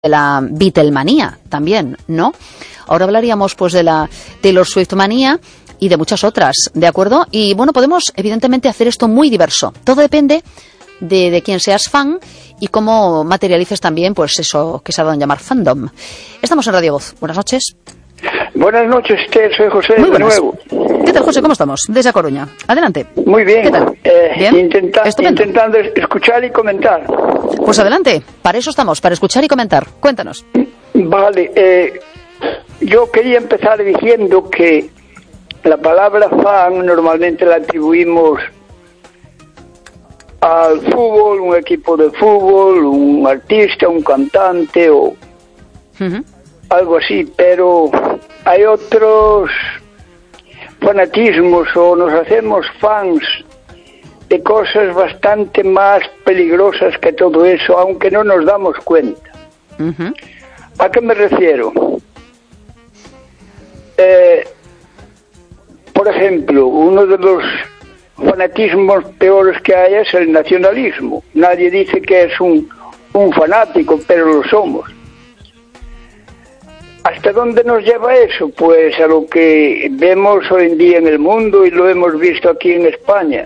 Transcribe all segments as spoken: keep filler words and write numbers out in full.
de la Beatlemanía también, ¿no? Ahora hablaríamos pues de la Taylor Swift manía y de muchas otras, ¿de acuerdo? Y bueno, podemos evidentemente hacer esto muy diverso. Todo depende de, de quién seas fan y cómo materialices también pues eso que se ha dado en llamar fandom. Estamos en Radio Voz. Buenas noches. Buenas noches, Esther. Soy José Muy de nuevo. ¿Qué tal, José? ¿Cómo estamos? Desde A Coruña. Adelante. Muy bien. ¿Qué tal? Eh, ¿Bien? Intenta, intentando escuchar y comentar. Pues adelante. Para eso estamos, para escuchar y comentar. Cuéntanos. Vale. Eh, yo quería empezar diciendo que la palabra fan normalmente la atribuimos al fútbol, un equipo de fútbol, un artista, un cantante o uh-huh. algo así, pero hay otros fanatismos o nos hacemos fans de cosas bastante más peligrosas que todo eso, aunque no nos damos cuenta. Uh-huh. ¿A qué me refiero? Eh, por ejemplo, uno de los fanatismos peores que hay es el nacionalismo. Nadie dice que es un, un fanático, pero lo somos. ¿Hasta dónde nos lleva eso? Pues a lo que vemos hoy en día en el mundo y lo hemos visto aquí en España.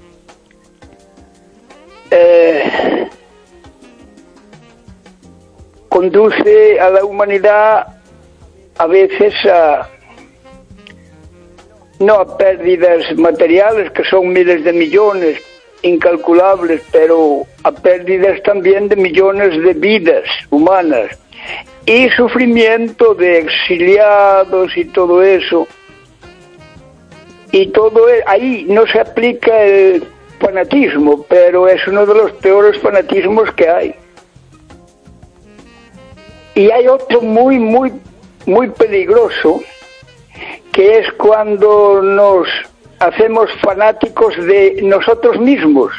Eh, conduce a la humanidad a veces a no a pérdidas materiales, que son miles de millones, incalculables, pero a pérdidas también de millones de vidas humanas y sufrimiento de exiliados y todo eso. Y todo ahí no se aplica el fanatismo, pero es uno de los peores fanatismos que hay. Y hay otro muy, muy, muy peligroso, que es cuando nos hacemos fanáticos de nosotros mismos.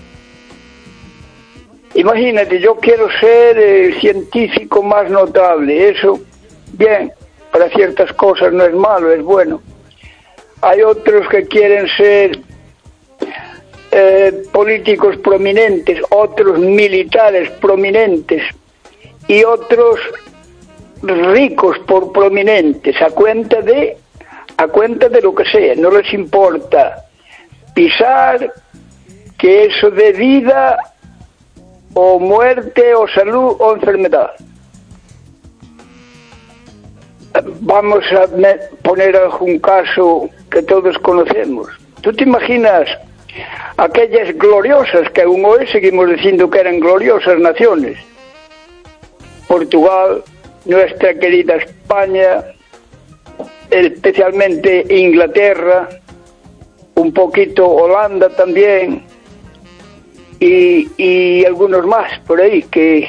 Imagínate, yo quiero ser el científico más notable. Eso, bien, para ciertas cosas no es malo, es bueno. Hay otros que quieren ser eh, políticos prominentes, otros militares prominentes y otros ricos por prominentes, a cuenta de a cuenta de lo que sea. No les importa pisar que eso de vida o muerte o salud o enfermedad. Vamos a poner algún caso que todos conocemos. ¿Tú te imaginas aquellas gloriosas, que aún hoy seguimos diciendo que eran gloriosas naciones? Portugal, nuestra querida España, especialmente Inglaterra, un poquito Holanda también, y, y algunos más por ahí, que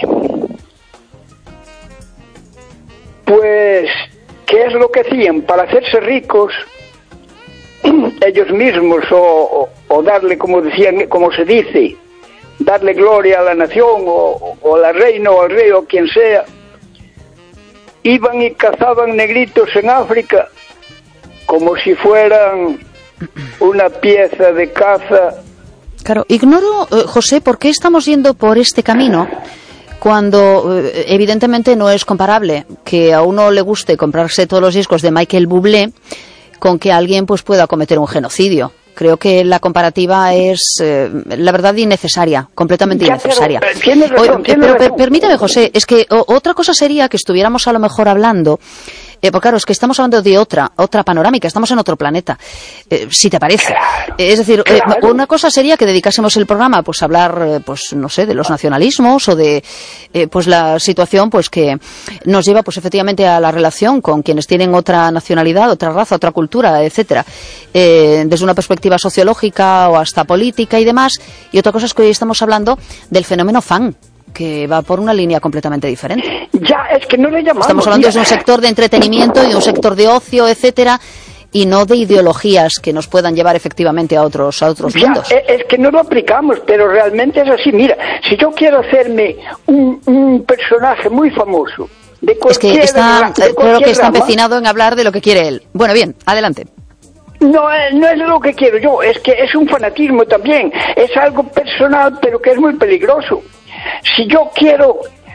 pues, ¿qué es lo que hacían? Para hacerse ricos ellos mismos, o, o, o darle, como decían, como se dice, darle gloria a la nación, o, o a la reina, o al rey, o quien sea, iban y cazaban negritos en África como si fueran una pieza de caza. Claro, ignoro, eh, José, ¿por qué estamos yendo por este camino cuando eh, evidentemente no es comparable que a uno le guste comprarse todos los discos de Michael Bublé con que alguien pues pueda cometer un genocidio? Creo que la comparativa es, eh, la verdad, innecesaria, completamente ya, innecesaria. Pero, tienes razón, o, tienes pero razón. Permítame, José, es que o, otra cosa sería que estuviéramos a lo mejor hablando, eh, porque claro, es que estamos hablando de otra, otra panorámica, estamos en otro planeta, eh, si te parece. Claro, es decir, claro. eh, una cosa sería que dedicásemos el programa pues a hablar, eh, pues no sé, de los nacionalismos o de eh, pues la situación pues que nos lleva pues efectivamente a la relación con quienes tienen otra nacionalidad, otra raza, otra cultura, etcétera, eh, desde una perspectiva sociológica o hasta política y demás. Y otra cosa es que hoy estamos hablando del fenómeno fan, que va por una línea completamente diferente. Ya, es que no le llamamos. Estamos hablando mira. de un sector de entretenimiento y un sector de ocio, etcétera, y no de ideologías que nos puedan llevar efectivamente a otros a otros ya, mundos. Es, es que no lo aplicamos, pero realmente es así. Mira, si yo quiero hacerme un, un personaje muy famoso de cualquier, es que está, de creo que está rama, empecinado en hablar de lo que quiere él. Bueno, bien, adelante. No, no es lo que quiero yo, es que es un fanatismo también, es algo personal, pero que es muy peligroso. Si yo quiero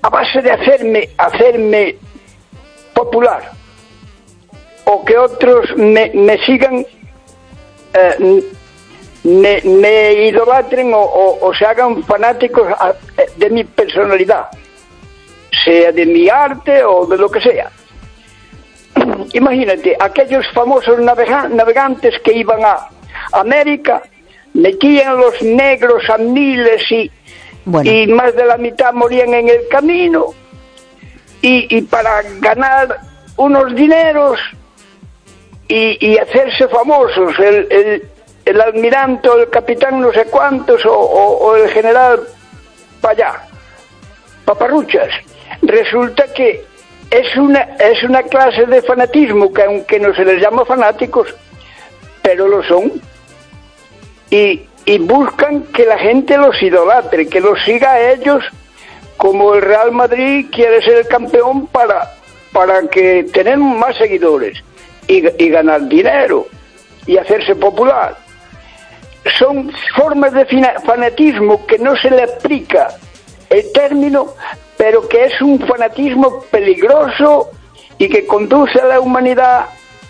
a base de hacerme, hacerme popular, o que otros me, me sigan, eh, me, me idolatren o, o, o se hagan fanáticos a, de mi personalidad, sea de mi arte o de lo que sea. Imagínate, aquellos famosos navega, navegantes que iban a América, metían a los negros a miles y, bueno. y más de la mitad morían en el camino, y, y para ganar unos dineros y, y hacerse famosos, el, el, el almirante o el capitán no sé cuántos o, o, o el general para allá, paparruchas. Resulta que es una, es una clase de fanatismo que aunque no se les llama fanáticos, pero lo son. Y, y buscan que la gente los idolatre, que los siga a ellos, como el Real Madrid quiere ser el campeón para, para que tener más seguidores y, y ganar dinero y hacerse popular. Son formas de fanatismo que no se le aplica el término, pero que es un fanatismo peligroso y que conduce a la humanidad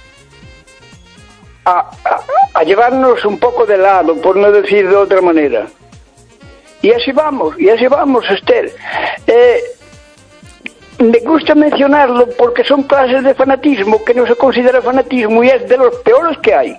A, a, a llevarnos un poco de lado, por no decir de otra manera. Y así vamos, y así vamos, Esther. Eh, me gusta mencionarlo porque son clases de fanatismo que no se considera fanatismo y es de los peores que hay.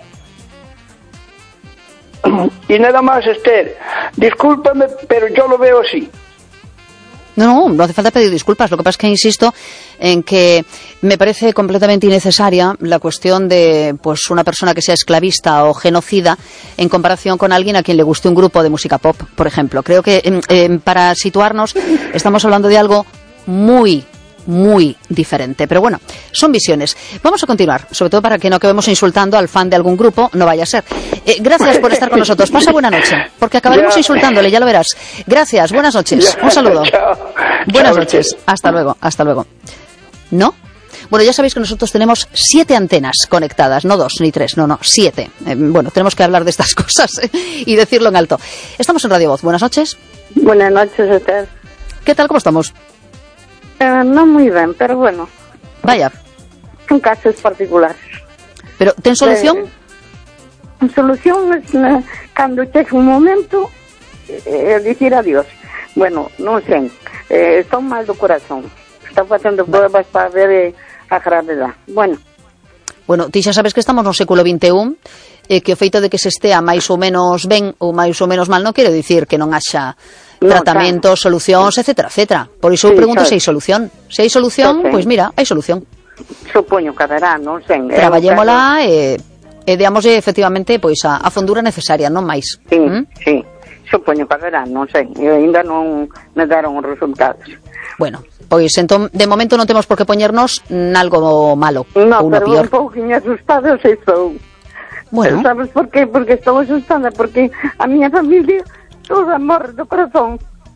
Y nada más, Esther. Discúlpame, pero yo lo veo así. No, no, no hace falta pedir disculpas. Lo que pasa es que insisto en que me parece completamente innecesaria la cuestión de pues una persona que sea esclavista o genocida en comparación con alguien a quien le guste un grupo de música pop, por ejemplo. Creo que eh, eh, para situarnos estamos hablando de algo muy, muy diferente. Pero bueno, son visiones. Vamos a continuar, sobre todo para que no acabemos insultando al fan de algún grupo, no vaya a ser. Eh, gracias por estar con nosotros. Pasa buena noche, porque acabaremos ya. insultándole, ya lo verás. Gracias, buenas noches. Ya. Un saludo. Chao. Buenas Chao, noches. Chao. Hasta luego, hasta luego. ¿No? Bueno, ya sabéis que nosotros tenemos siete antenas conectadas, no dos ni tres, no, no, siete. Eh, bueno, tenemos que hablar de estas cosas eh, y decirlo en alto. Estamos en Radio Voz. Buenas noches. Buenas noches, Esther. ¿Qué tal? ¿Cómo estamos? Eh, no muy bien, pero bueno. Vaya. Son casos particulares. ¿Pero ten solución? Eh, solución es eh, cuando llegue un momento eh, decir adiós. Bueno, no sé, eh, son mal do corazón. Está facendo pruebas para ver eh, a gravedad. Bueno. Bueno, ti xa sabes que estamos no século vinte e un, eh, que o feito de que se estea máis ou menos ben ou máis ou menos mal non quero dicir que non haxa no, tratamentos, claro. solucións, etcétera, etcétera. Por iso sí, pregunto se hai solución. Se hai solución, pois pues mira, hai solución. Supoño que haberá, non sei. Traballémola e, e deamoslle efectivamente pois a, a fondura necesaria, non máis. Sí, ¿Mm? sí. Supoño que haberá, non sei. E ainda non me deron os resultados. Bueno, pois entón, de momento non temos por que poñernos nalgo malo no, ou no pero pior. Un pouquinho asustada se estou. Bueno. Sabes por qué? Porque estou asustada, porque a miña familia toda morre do corazón.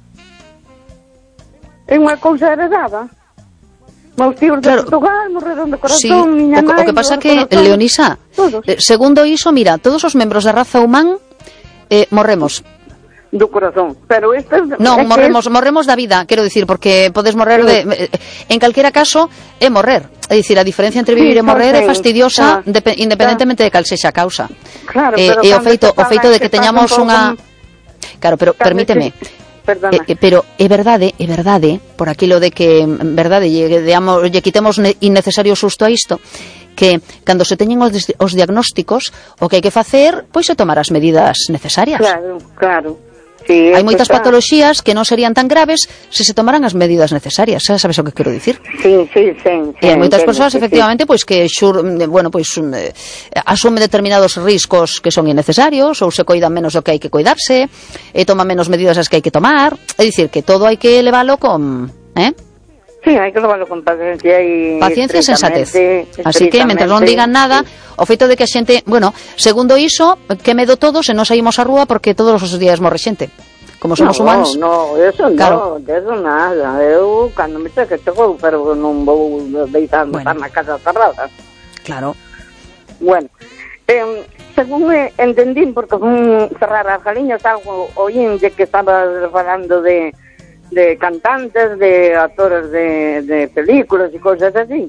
É unha cousa heredada. Meus tíos de claro. Portugal morreron do corazón, sí. miña nai... O que pasa que, corazón. Leonisa, todos. Segundo iso, mira, todos os membros da raza humán eh, morremos. Do corazón, pero este non, é morremos, es... morremos da vida, quero dicir, porque podes morrer de, en calquera caso é morrer, é dicir, a diferencia entre vivir sí, e morrer é fastidiosa claro, de, independentemente claro. de cal sexa a causa. Claro, eh, e o feito, o feito de que, que teñamos unha con... Claro, pero permíteme. Perdona. Eh, pero é verdade, é verdade, por aquilo de que en verdade lle, digamos, lle quitemos innecesario susto a isto, que cando se teñen os, os diagnósticos, o que hai que facer, pois é tomar as medidas necesarias. Claro, claro. Sí, hai moitas está. patoloxías que non serían tan graves se se tomaran as medidas necesarias, xa sabes o que quero dicir? Sí, sí, sí. E hai moitas persoas, sí, efectivamente, sí. pois que xur, bueno, pois eh, asumen determinados riscos que son innecesarios ou se coidan menos do que hai que cuidarse, e toman menos medidas as que hai que tomar, é dicir, que todo hai que leválo con, eh? Sí, hai que leválo con paciencia e paciencia e sensatez. Así que, mentre non digan nada, o feito de que a xente, bueno, segundo iso, que medo todos e non saímos á rúa porque todos os días morre xente. Como somos no, humanos. No, eso claro. no, eso nada. Eu, cando me cheque, chego, pero non vou deitar bueno. na casa cerrada. Claro. Bueno, eh, según eh, entendín, porque un cerrar as galiñas, algo oín de que estaba falando de de cantantes, de actores de, de películas e cousas así.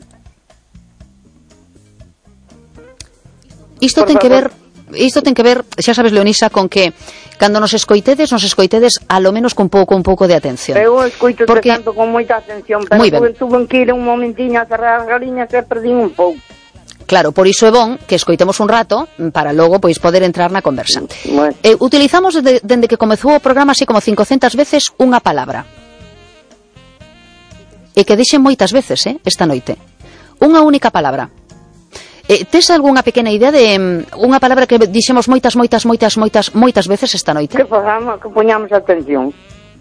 Isto ten que ver, isto ten que ver, xa sabes, Leonisa, con que cando nos escoitedes, nos escoitedes a lo menos con pouco, un pouco de atención. Eu escoito porque... tanto con moita atención, pero tuve que ir un momentiño a cerrar as galiñas e perdín un pouco. Claro, por iso é bon que escoitemos un rato para logo pois poder entrar na conversa. Bueno. Eh, utilizamos dende, dende que comezou o programa así como cincocentas veces unha palabra. E que dixen moitas veces, eh, esta noite. Unha única palabra. Eh, tes algunha pequena idea de um, unha palabra que dixemos moitas, moitas, moitas, moitas, moitas veces esta noite? Que fagamos, que poñamos atención.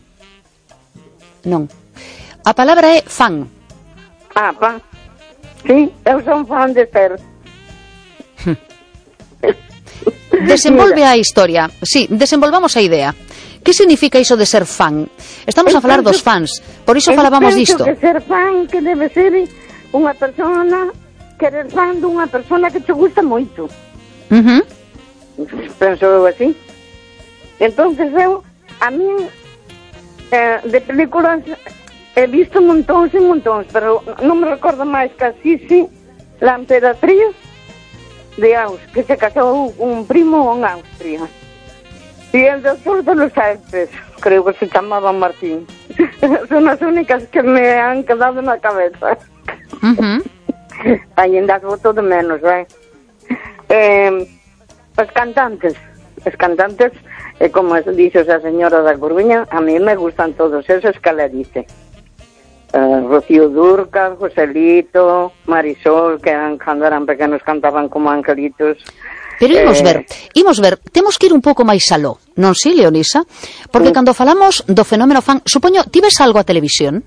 Non. A palabra é fan. Ah, fan. Sí, eu son fan de Ter. Desenvolve a historia. Sí, desenvolvamos a idea. Que significa iso de ser fan? Estamos eu a falar penso, dos fans. Por iso falábamos disto. Eu penso que ser fan que debe ser unha persona, querer fan dunha persona que te gusta moito. Uh-huh. Penso eu así. Entonces eu, a mí, eh, de películas he visto montóns e montóns, pero non me recordo máis que así, sí, la emperatriz de Aus, que se casou un primo en Austria. Y el doctor de los Alpes, creo que se chamaba Martín. Son as únicas que me han quedado na cabeza. Uh-huh. Ainda voto de menos, eh? eh os cantantes, os cantantes, eh, como dice esa señora da Coruña, a mí me gustan todos esos que le dice. Uh, Rocío Dúrcal, Joselito, Marisol, que eran, cando eran pequenos cantaban como angelitos. Pero imos eh... ver, imos ver, temos que ir un pouco máis aló, non si, Leonisa? Porque sí. Cando falamos do fenómeno fan, supoño, ti ves algo a televisión?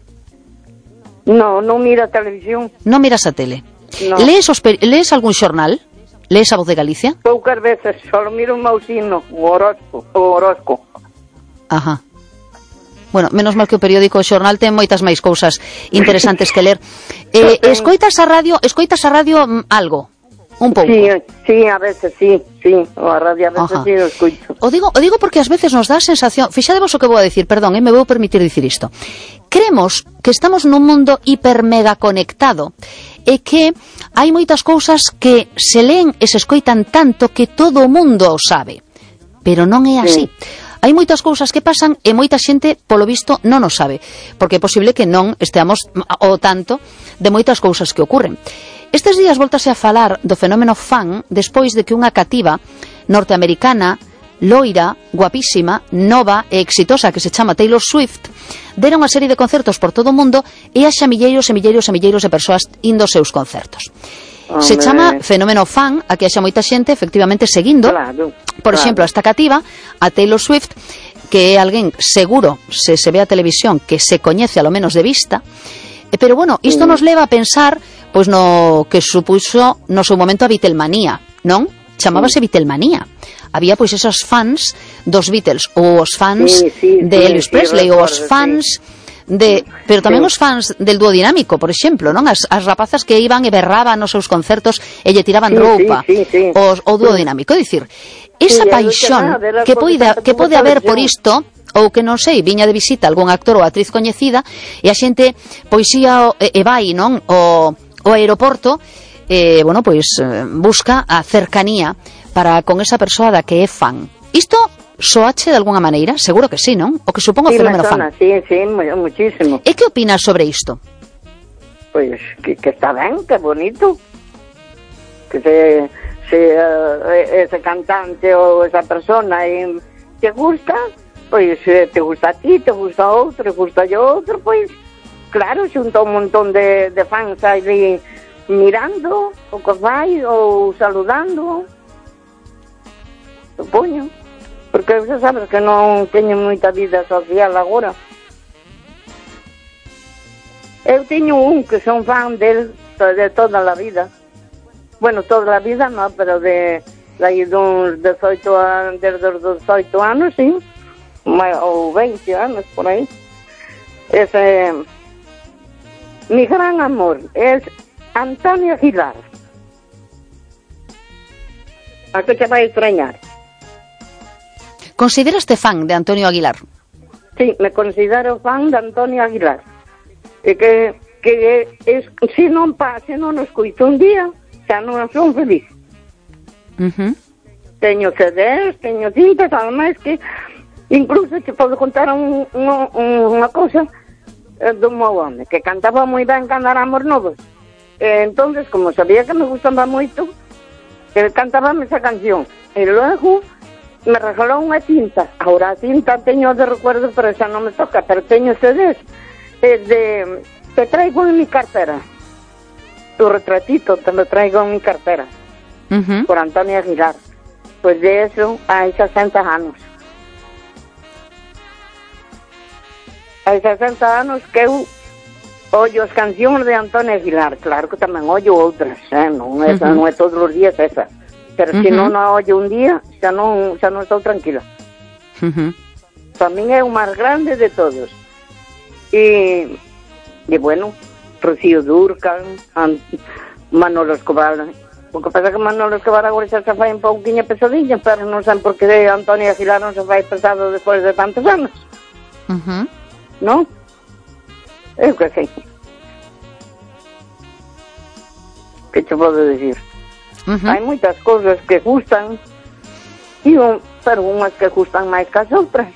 No, non mira a televisión. Non miras a tele? No. Lees, os per... Lees algún xornal? Lees a Voz de Galicia? Poucas veces, só miro un mausino, o horóscopo, o horóscopo. Ajá. Bueno, menos mal que o periódico o xornal ten moitas máis cousas interesantes que ler. Eh, escoitas a radio, escoitas a radio mm, algo, un pouco. Sí, sí, a veces sí, sí, o a radio a veces Ajá. sí o escoito. O digo, o digo porque ás veces nos dá a sensación, fixadevos o que vou a decir, perdón, eh, me vou permitir dicir isto. Creemos que estamos nun mundo hiper mega conectado e que hai moitas cousas que se leen e se escoitan tanto que todo o mundo o sabe. Pero non é así. Sí. Hai moitas cousas que pasan e moita xente, polo visto, non o sabe, porque é posible que non esteamos ao tanto de moitas cousas que ocurren. Estes días voltase a falar do fenómeno fan despois de que unha cativa norteamericana, loira, guapísima, nova e exitosa que se chama Taylor Swift, dera unha serie de concertos por todo o mundo e haxa milleiros e milleiros e milleiros de persoas indo aos seus concertos. Hombre. Se chama fenómeno fan, a que haxa moita xente efectivamente seguindo, claro, por claro. exemplo, a esta cativa, a Taylor Swift, que é alguén seguro, se se ve a televisión, que se coñece a lo menos de vista, pero bueno, isto mm. nos leva a pensar pois no que supuxo no seu momento a Beatlemanía, non? Chamábase mm. Beatlemanía. Había pois esos fans dos Beatles, ou os fans sí, sí, de sí, Elvis sí, Presley, recuerdo, ou os fans... Sí. De, pero tamén sí. Os fans del dúo dinámico, por exemplo, non? As, as rapazas que iban e berraban nos seus concertos e lle tiraban sí, roupa sí, sí, sí. O, o dúo sí. dinámico, é dicir, esa sí, paixón que, que pode, que pode haber por isto, ou que non sei, viña de visita algún actor ou actriz coñecida e a xente pois ia e, e vai, non? O, o aeroporto e, bueno, pois busca a cercanía para con esa persoa da que é fan. Isto soache de alguna maneira? Seguro que sí, non? O que supongo sí, o fenómeno fan. Sí, sí, muchísimo. E que opinas sobre isto? Pois pues, que, que está ben, que bonito. Que se, se uh, ese cantante ou esa persona e, te gusta, pois pues, te gusta a ti, te gusta a outro, te gusta a outro, pois pues, claro, xunta un montón de, de fans aí mirando, o que vai, ou saludando. Supoño. Porque xa sabes que non teño moita vida social agora. Eu teño un que son fan del de toda a vida. Bueno, toda a vida non, pero de aí duns dezoito anos, desde os dezoito anos, sí, ou veinte anos, por aí. Ese, mi gran amor es Antonio Aguilar. A que te vai extrañar? Consideraste fan de Antonio Aguilar? Sí, me considero fan de Antonio Aguilar. E que, que es, se non pa, se non nos coito un día, xa non son feliz. Uh-huh. Teño C Ds, teño cintas, además que incluso te podo contar un, un, unha cosa eh, dun meu home, que cantaba moi ben cando éramos novos. E entonces, como sabía que me gustaba moito, ele cantaba esa canción. E logo me regalou unha cinta. Ahora a cinta teño de recuerdo, pero xa non me toca, pero teño C Ds eh, de, te traigo en mi cartera. Tu retratito te lo traigo en mi cartera. Uh-huh. Por Antonio Aguilar. Pues de eso hai sesenta anos. Hai sesenta anos que eu ollo as cancións de Antonio Aguilar. Claro que tamén ollo outras, eh? non, esa, uh-huh. non é todos os días esa. Pero uh-huh. se non a ollo un día, xa non, xa non estou tranquila. Uh-huh. Para min é o máis grande de todos. E, e bueno, Rocío Dúrcal, Manolo Escobar. O que pasa que Manolo Escobar agora xa se fai un pouquinha pesadilla, pero non sei por que Antonio Aguilar non se fai pesado despois de tantos anos. Uh-huh. Non? Eu que sei. Que te podo dicir? Uh-huh. Hai moitas cousas que gustan, e un, pero unhas que gustan máis que as outras.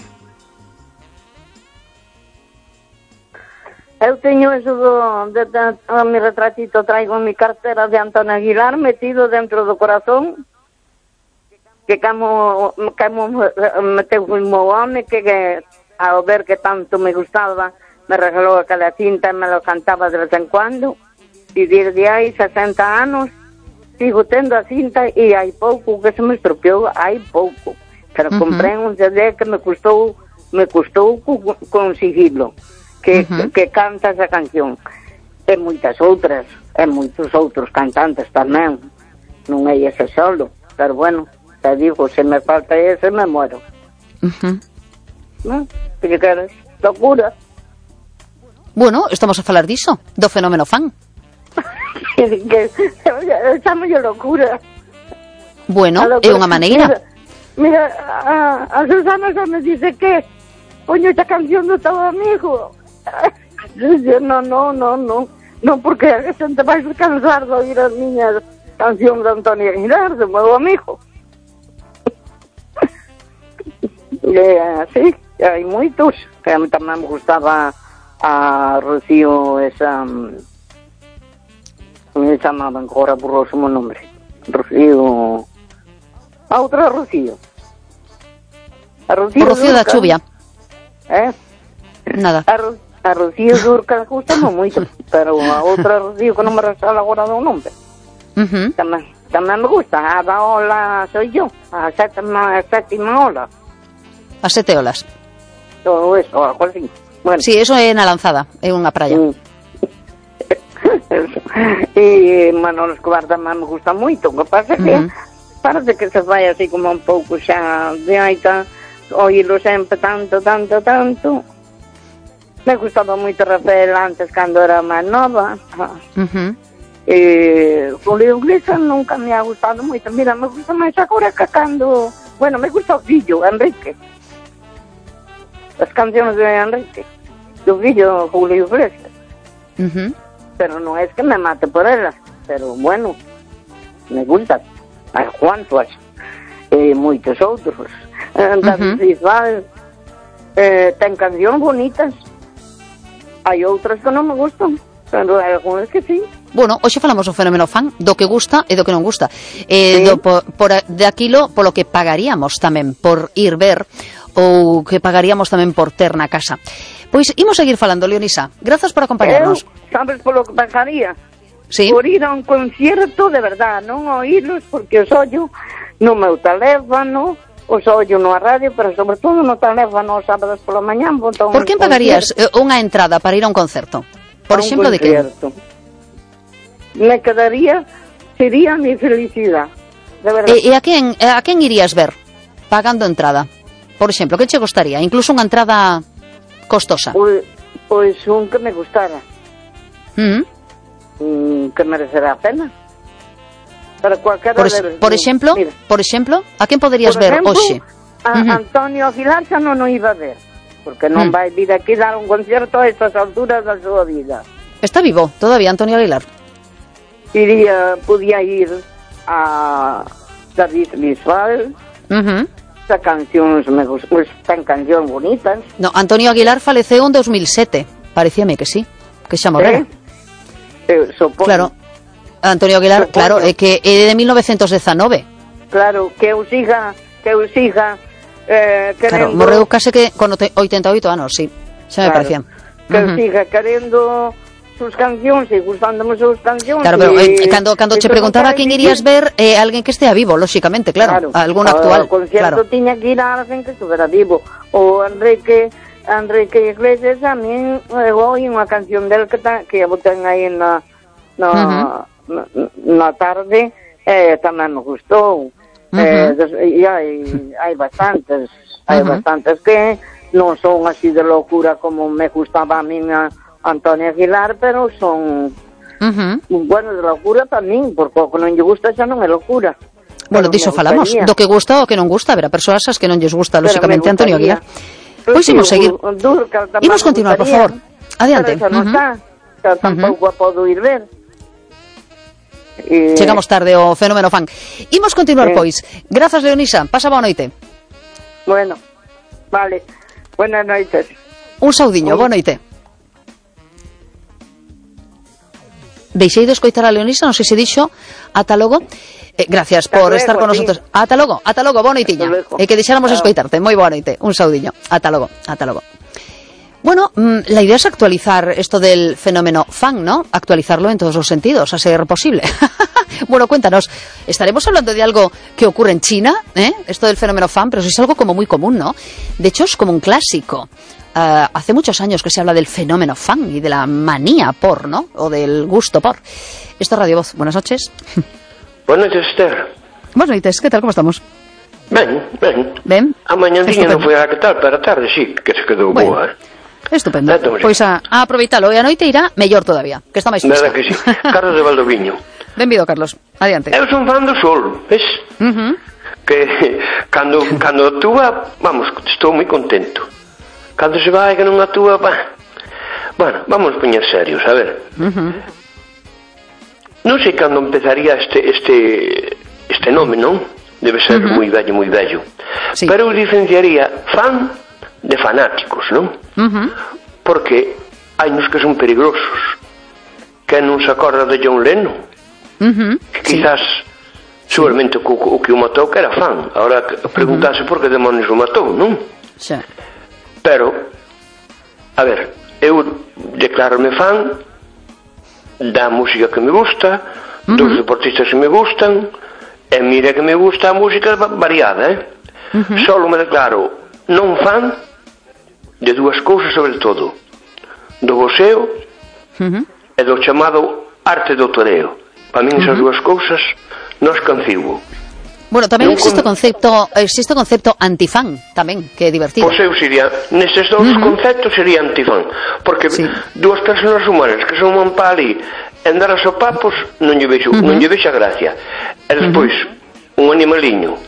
Eu teño eso do, de, de, de, mi retratito, traigo en mi cartera de Antonio Aguilar metido dentro do corazón, que como, como meteu o meu home, que, que ao ver que tanto me gustaba, me regalou aquela cinta e me lo cantaba de vez en cuando, e desde aí sesenta anos sigo tendo a cinta, e hai pouco que se me estropeou, hai pouco, pero uh-huh. comprei un C D que me custou me custou conseguirlo, que, uh-huh. que, que canta esa canción, e moitas outras, e moitos outros cantantes tamén, non é ese solo, pero bueno, te digo, se me falta ese me muero. Uh-huh. Non? Que queres? Locura. Bueno, estamos a falar diso, do fenómeno fan. Que chamo yo locura. Bueno, é unha maneira. Mira, mira a, a Susana xa me dice que poño esta canción do teu amigo. No, no, no, no. Non, porque a xente vai cansar de oír as miñas cancións de Antonio Aguilar, do meu amigo. E así, hai moitos. Que a mí tamén me gustaba a Rocío, esa... me chamaban, agora borrou o meu nombre. Rocío... A outra Rocío. A Rocío, o Rocío da Chuvia. Eh? Nada. A, Ro a Rocío Dúrcal gustame moito, pero a outra Rocío que non me resala agora do nombre. Uh-huh. Tamén, tamén me gusta. A da ola soy yo, a sétima, a sétima ola. A sete olas. Todo eso, algo así. Bueno. Sí, eso é na Lanzada, é unha praia. Mm. E Manolo Escobar tamén me gusta moito. O que pasa é que uh-huh. parece que se vai así como un pouco xa de aita, oílo sempre tanto, tanto, tanto. Me gustaba moito Rafael antes cando era máis nova. Uh-huh. E Julio Iglesias nunca me ha gustado moito. Mira, me gusta máis agora que cando... Bueno, me gusta o fillo, Enrique. As cancións de Enrique. Do fillo Julio Iglesias. Uh-huh. Pero non é que me mate por ela, pero bueno, me gusta. Hai cuantos, e moitos outros. David Bisbal, eh, ten cancións bonitas. Hai outras que non me gustan, pero hai algunhas que sí. Bueno, hoxe falamos do fenómeno fan, do que gusta e do que non gusta. Eh, sí. do, por, por, de aquilo polo que pagaríamos tamén por ir ver, ou que pagaríamos tamén por ter na casa. Pois imos seguir falando, Leonisa. Grazas por acompañarnos. Eu, sabes polo que pagaría? Sí. Por ir a un concierto de verdad, non oírlos, porque os ollo no meu teléfono, os ollo no radio, pero sobre todo no teléfono os sábados pola mañá. Por que pagarías unha entrada para ir a un concerto? Por exemplo, de que? Me quedaría, sería mi felicidade, de verdad. E, e a quen, a quen irías ver pagando entrada? Por exemplo, que che gostaría? Incluso unha entrada costosa. Pois, pois un que me gustara. Uh-huh. Mm, que merecerá a pena. Para cualquiera por, de... por exemplo, por exemplo, a quen poderías por ver ejemplo, hoxe? A uh-huh. Antonio Aguilar xa non o iba a ver. porque non Mm. vai vir aquí dar un concierto a estas alturas da súa vida. Está vivo todavía Antonio Aguilar. Iría, podía ir a David Bisbal, Uh-huh. as cancións, me gust- pues, ten cancións bonitas. No, Antonio Aguilar faleceu en dos mil sete. Parecíame que sí, que xa morreu. Eh? Eu supoño. Claro. Antonio Aguilar, Supoño. claro, é que é de mil novecientos dezanove. Claro, que eu siga, que eu siga eh, Claro, querendo... morreu case que con ote- oitenta e oito anos, sí. Xa me Claro, parecía. Que eu Ujú. siga querendo sus cancións e gustándome sus cancións. Claro, pero e- eh, cando, cando e che como preguntaba para quen vivir, irías ver, eh, alguén que estea vivo, lóxicamente, claro, algún actual, Ao concierto claro. tiña que ir a alguén que estuvera vivo. O Enrique, Enrique Iglesias, a min, eu oi unha canción del que, ta, que a boten aí na, na, na, na tarde, eh, tamén me gustou. Ujú. Eh, des, e hai, hai bastantes, hai Ujú. bastantes que non son así de locura como me gustaba a min a Antonio Aguilar, pero son, Ujú. bueno, de locura para min, porque o que non lle gusta xa non é locura. Bueno, Pero diso me falamos, gustaría. do que gusta ou que non gusta, haberá persoas as que non lles gusta, Pero lóxicamente, me Antonio Aguilar. gustaría. Pois Sí, imos seguir. o- o Dúrcal tamén Imos me continuar, por gustaría, favor. Adiante. Pero xa non Ujú. está, xa tampouco a podo ir ver. E- Chegamos tarde ao fenómeno fan. Imos continuar, Sí. pois. Grazas, Leonisa. Pasa boa noite. Bueno, vale. Buenas noites. Un saudiño, Oi. boa noite. Deixei de escoitar a Leonisa, non sei se dixo. Ata logo. Eh, gracias Ata por luego, estar con sí. nosotros. Ata logo, ata logo, boa noitiña. Ata luego. E que deixáramos Chao. escoitarte. Moi boa noite. Un saudiño. Ata logo, ata logo. Bueno, mm, la idea es actualizar esto del fenómeno fan, ¿no? Actualizarlo en todos los sentidos, a ser posible. Bueno, cuéntanos, estaremos hablando de algo que ocurre en China, ¿eh? Esto del fenómeno fan, pero es algo como muy común, ¿no? De hecho, es como un clásico. Uh, hace muchos años que se habla del fenómeno fan y de la manía por, ¿no? O del gusto por. Esto es Radio Voz. Buenas noches. Buenas noches, Esther. Buenas noches, ¿qué tal? ¿Cómo estamos? Ben, ben. Ben? A mañandiña Estupendo. non foi a que tal, pero a tarde sí, que se quedou Bueno. boa, eh? Estupendo. Entón, sí. Pois a, a aproveitalo. E a noite irá mellor todavía, que está máis fresca. Verdad que sí. Carlos de Valdoviño. Benvido, Carlos. Adiante. Eu son fan do sol, ves? Ujú. Que cando, cando actúa, vamos, estou moi contento. Cando se vai que non actúa, bah. Bueno, vamos poñer serios, a ver. Ujú. Non sei cando empezaría este este este nome, non? Debe ser Ujú. moi vello, moi vello. Sí. Pero eu diferenciaría fan de fanáticos, non? Ujú. Porque hai nos que son peligrosos. Que non se acorda de John Lennon? Ujú. Sí. Quizás seguramente o, o, o que o matou que era fan. Ahora preguntarse por que demonios o matou, non? Xa. Pero, a ver, eu declarome fan da música que me gusta, Ujú. dos deportistas que me gustan, e mira que me gusta a música va- variada, eh? Ujú. Solo me declaro non fan de dúas cousas sobre todo, do boxeo Ujú. e do chamado arte do toreo. Para min esas dúas cousas non as concibo. Bueno, tamén Non existe o con- concepto, existe o concepto antifan tamén, que é divertido. Pois eu sería, nestes dous Ujú. conceptos sería antifan, porque Sí. dúas personas humanas que son man pa ali en dar a sopapos non lle vexo, Ujú. non lle vexo a gracia. E despois un animaliño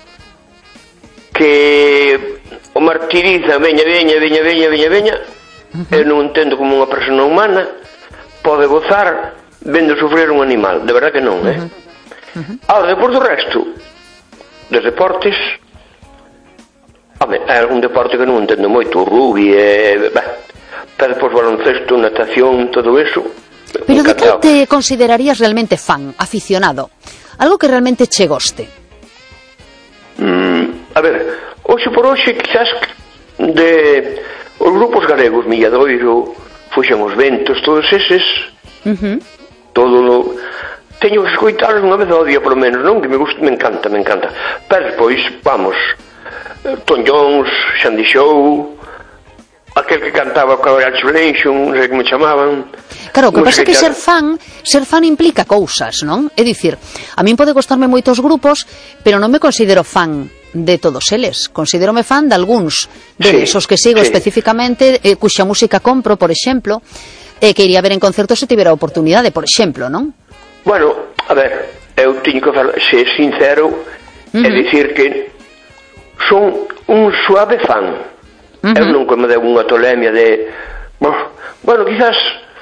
que o martiriza, veña, veña, veña, veña, veña, veña, eu non entendo como unha persona humana pode gozar vendo sufrir un animal, de verdad que non, eh? Ahora, depois do resto dos deportes, home, é un deporte que non entendo moito, o rugby, e, bah, pero depois baloncesto, natación, todo eso, Pero de que encantado. te considerarías realmente fan, aficionado? Algo que realmente che goste. Mm, a ver, hoxe por hoxe, quizás de os grupos galegos, Milladoiro, Fuxen os Ventos, todos eses, Ujú. todo lo... teño que escoitalos unha vez ao día, por lo menos, non? Que me gusta, me encanta, me encanta. Pero despois, vamos, eh, Tom Jones, Sandy Show, aquel que cantaba Congratulations, non sei como chamaban. Claro, o que pasa é que Música- ser fan, ser fan implica cousas, non? É dicir, a min pode gustarme moitos grupos, pero non me considero fan de todos eles. Considérome fan de algúns de Sí, esos que sigo sí. especificamente, eh, cuxa música compro, por exemplo, e eh, que iría ver en concertos se tivera a oportunidade, por exemplo, non? Bueno, a ver, eu teño que falar, ser sincero, Ujú. e dicir que son un suave fan. Uh-huh. Eu nunca me deu unha tolemia de... Bueno, quizás...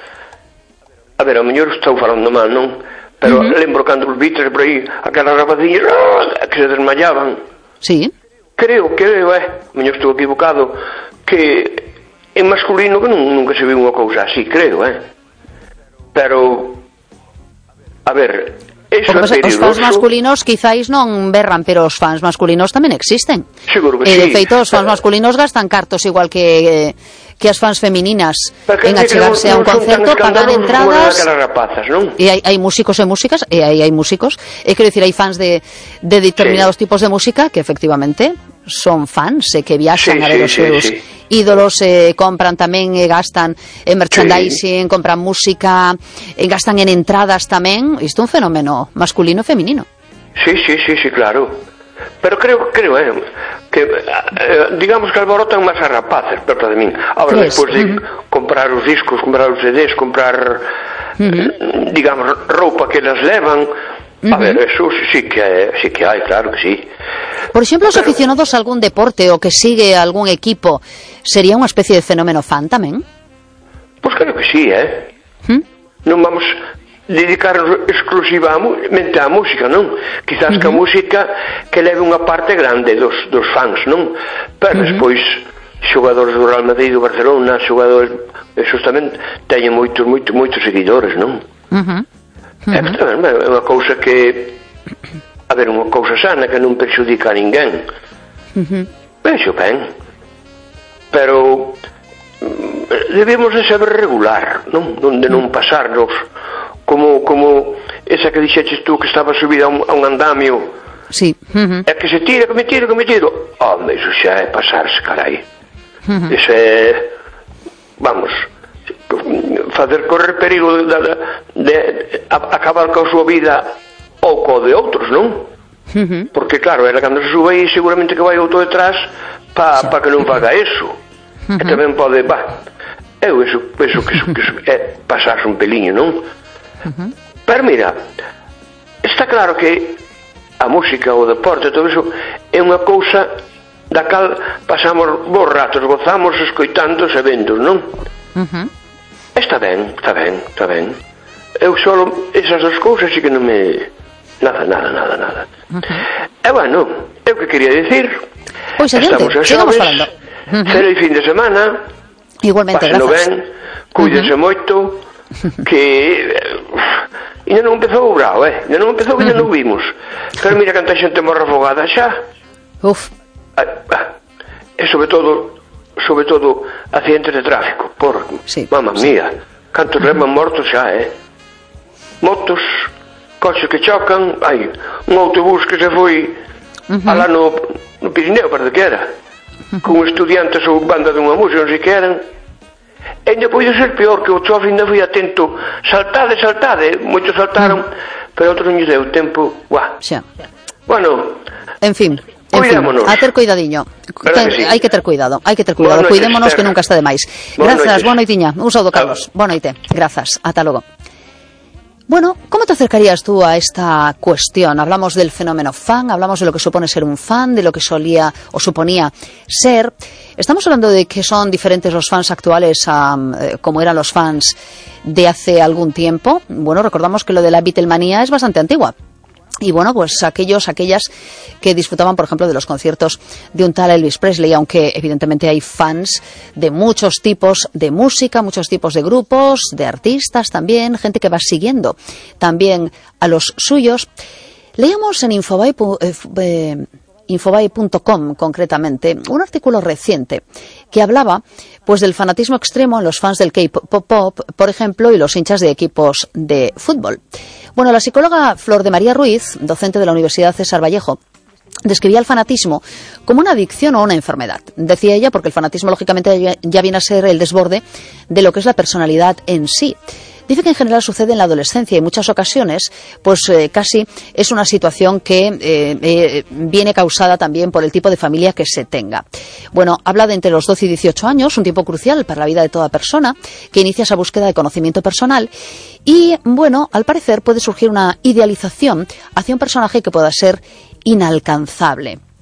A ver, a mellor estou falando mal, non? Pero uh-huh. lembro cando os bitres por aí, aquelas rapacinhas que se desmayaban. Sí. Creo, creo, eh, a mellor estou equivocado, que en masculino que non, nunca se viu unha cousa así, creo, eh. Pero... A ver, eso Porque, é os fans masculinos quizáis non berran, pero os fans masculinos tamén existen. Seguro que e, sí. De feito, os fans pero... masculinos gastan cartos igual que que as fans femininas en achegarse a un concerto, pagar entradas. Rapazas, non? E hai, hai músicos e músicas, e hai, hai músicos, e quero dicir, hai fans de, de determinados sí. tipos de música que efectivamente son fans e que viaxan sí, a ver os sí, seus sí. ídolos, eh, compran tamén e gastan en merchandising, sí. compran música, e gastan en entradas tamén. Isto é un fenómeno masculino e feminino. Sí, sí, sí, sí, claro. Pero creo, creo, eh, que eh, digamos que alborotan máis a rapaces, perto de min. Ahora, despois de uh-huh. comprar os discos, comprar os C Ds, comprar uh-huh. digamos, roupa que las levan. A ver, eso sí que, sí que hai, claro que sí. Por exemplo, os Pero... aficionados a algún deporte o que sigue a algún equipo, sería unha especie de fenómeno fan tamén? Pois claro que sí, eh? ¿Mm? Non vamos dedicarnos exclusivamente á música, non? Quizás uh-huh. que a música que leve unha parte grande dos, dos fans, non? Pero uh-huh. despois, xogadores do Real Madrid, do Barcelona, xogadores, esos tamén teñen moitos, moitos, moitos seguidores, non? Uh-huh. Uh-huh. É, tamén, é unha cousa que a ver, unha cousa sana que non perxudica a ninguén. Uh-huh. Vexo ben, pero debemos de saber regular, non? Donde non pasarnos como, como esa que dixeches tú que estaba subida a un, a un andamio. Sí. Uh-huh. É que se tira, que me tiro, que me tiro. Home, iso xa é pasarse, carai. Uh-huh. Iso é, vamos, fazer correr perigo de, de, de, de acabar coa súa vida ou co de outros, non? Uh-huh. Porque claro, era cando se sube aí seguramente que vai outro detrás pa, pa que non faga eso. Uh-huh. E tamén pode, bah, eu eso, eso que, eso, que eso é pasarse un peliño, non? Uh-huh. Pero mira, está claro que a música, o deporte, todo eso é unha cousa da cal pasamos bons ratos, gozamos escoitando e vendo, non? Uh-huh. Está ben, está ben, está ben. Eu solo, esas dos cousas sí que non me... Nada, nada, nada, nada. Uh-huh. E bueno, eu que quería dicir... Pois adiante, sigamos falando. Uh-huh. Feliz fin de semana. Igualmente, Pásenlo grazas. ben, cuídense uh-huh. moito, que... Ainda non empezou o brao, eh? Ainda non empezou, ainda uh-huh. non vimos. Pero mira canta xente morra afogada xa. Uf. Ah, ah. E sobre todo... sobre todo accidentes de tráfico, por sí, mamma mía, sí. Cantos uh-huh. levan mortos xa, eh? Motos, coches que chocan, hai un autobús que se foi uh-huh. alá no, no Pirineo, parece que era, uh-huh. con estudiantes ou banda dunha música, non sei que eran. E ainda pode ser peor, que o chofe ainda foi atento, saltade, saltade, moitos saltaron, uh-huh. pero outros non lle deu tempo, guau. Xa. Bueno, en fin. En fin, a ter cuidadiño. Ten, sí. Hai que ter cuidado, hai que ter cuidado. Noite, cuidémonos que nunca está de máis. Grazas, boa noitiña. Un saúdo, Carlos. Boa noite. Grazas. Ata logo. Bueno, ¿cómo te acercarías tú a esta cuestión? Hablamos del fenómeno fan, hablamos de lo que supone ser un fan, de lo que solía o suponía ser. Estamos hablando de que son diferentes los fans actuales a eh, como eran los fans de hace algún tiempo. Bueno, recordamos que lo de la Beatlemanía es bastante antigua. Y bueno, pues aquellos, aquellas que disfrutaban, por ejemplo, de los conciertos de un tal Elvis Presley, aunque evidentemente hay fans de muchos tipos de música, muchos tipos de grupos, de artistas también, gente que va siguiendo también a los suyos. Leíamos en Infobae, eh, Infobae punto com concretamente un artículo reciente que hablaba pues del fanatismo extremo en los fans del K-pop, por ejemplo, y los hinchas de equipos de fútbol. Bueno, la psicóloga Flor de María Ruiz, docente de la Universidad César Vallejo, describía el fanatismo como una adicción o una enfermedad. Decía ella, porque el fanatismo lógicamente ya viene a ser el desborde de lo que es la personalidad en sí. Dice que en general sucede en la adolescencia y en muchas ocasiones pues eh, casi es una situación que eh, eh, viene causada también por el tipo de familia que se tenga. Bueno, habla de entre los doce y dieciocho años, un tiempo crucial para la vida de toda persona, que inicia esa búsqueda de conocimiento personal y, bueno, al parecer puede surgir una idealización hacia un personaje que pueda ser inalcanzable.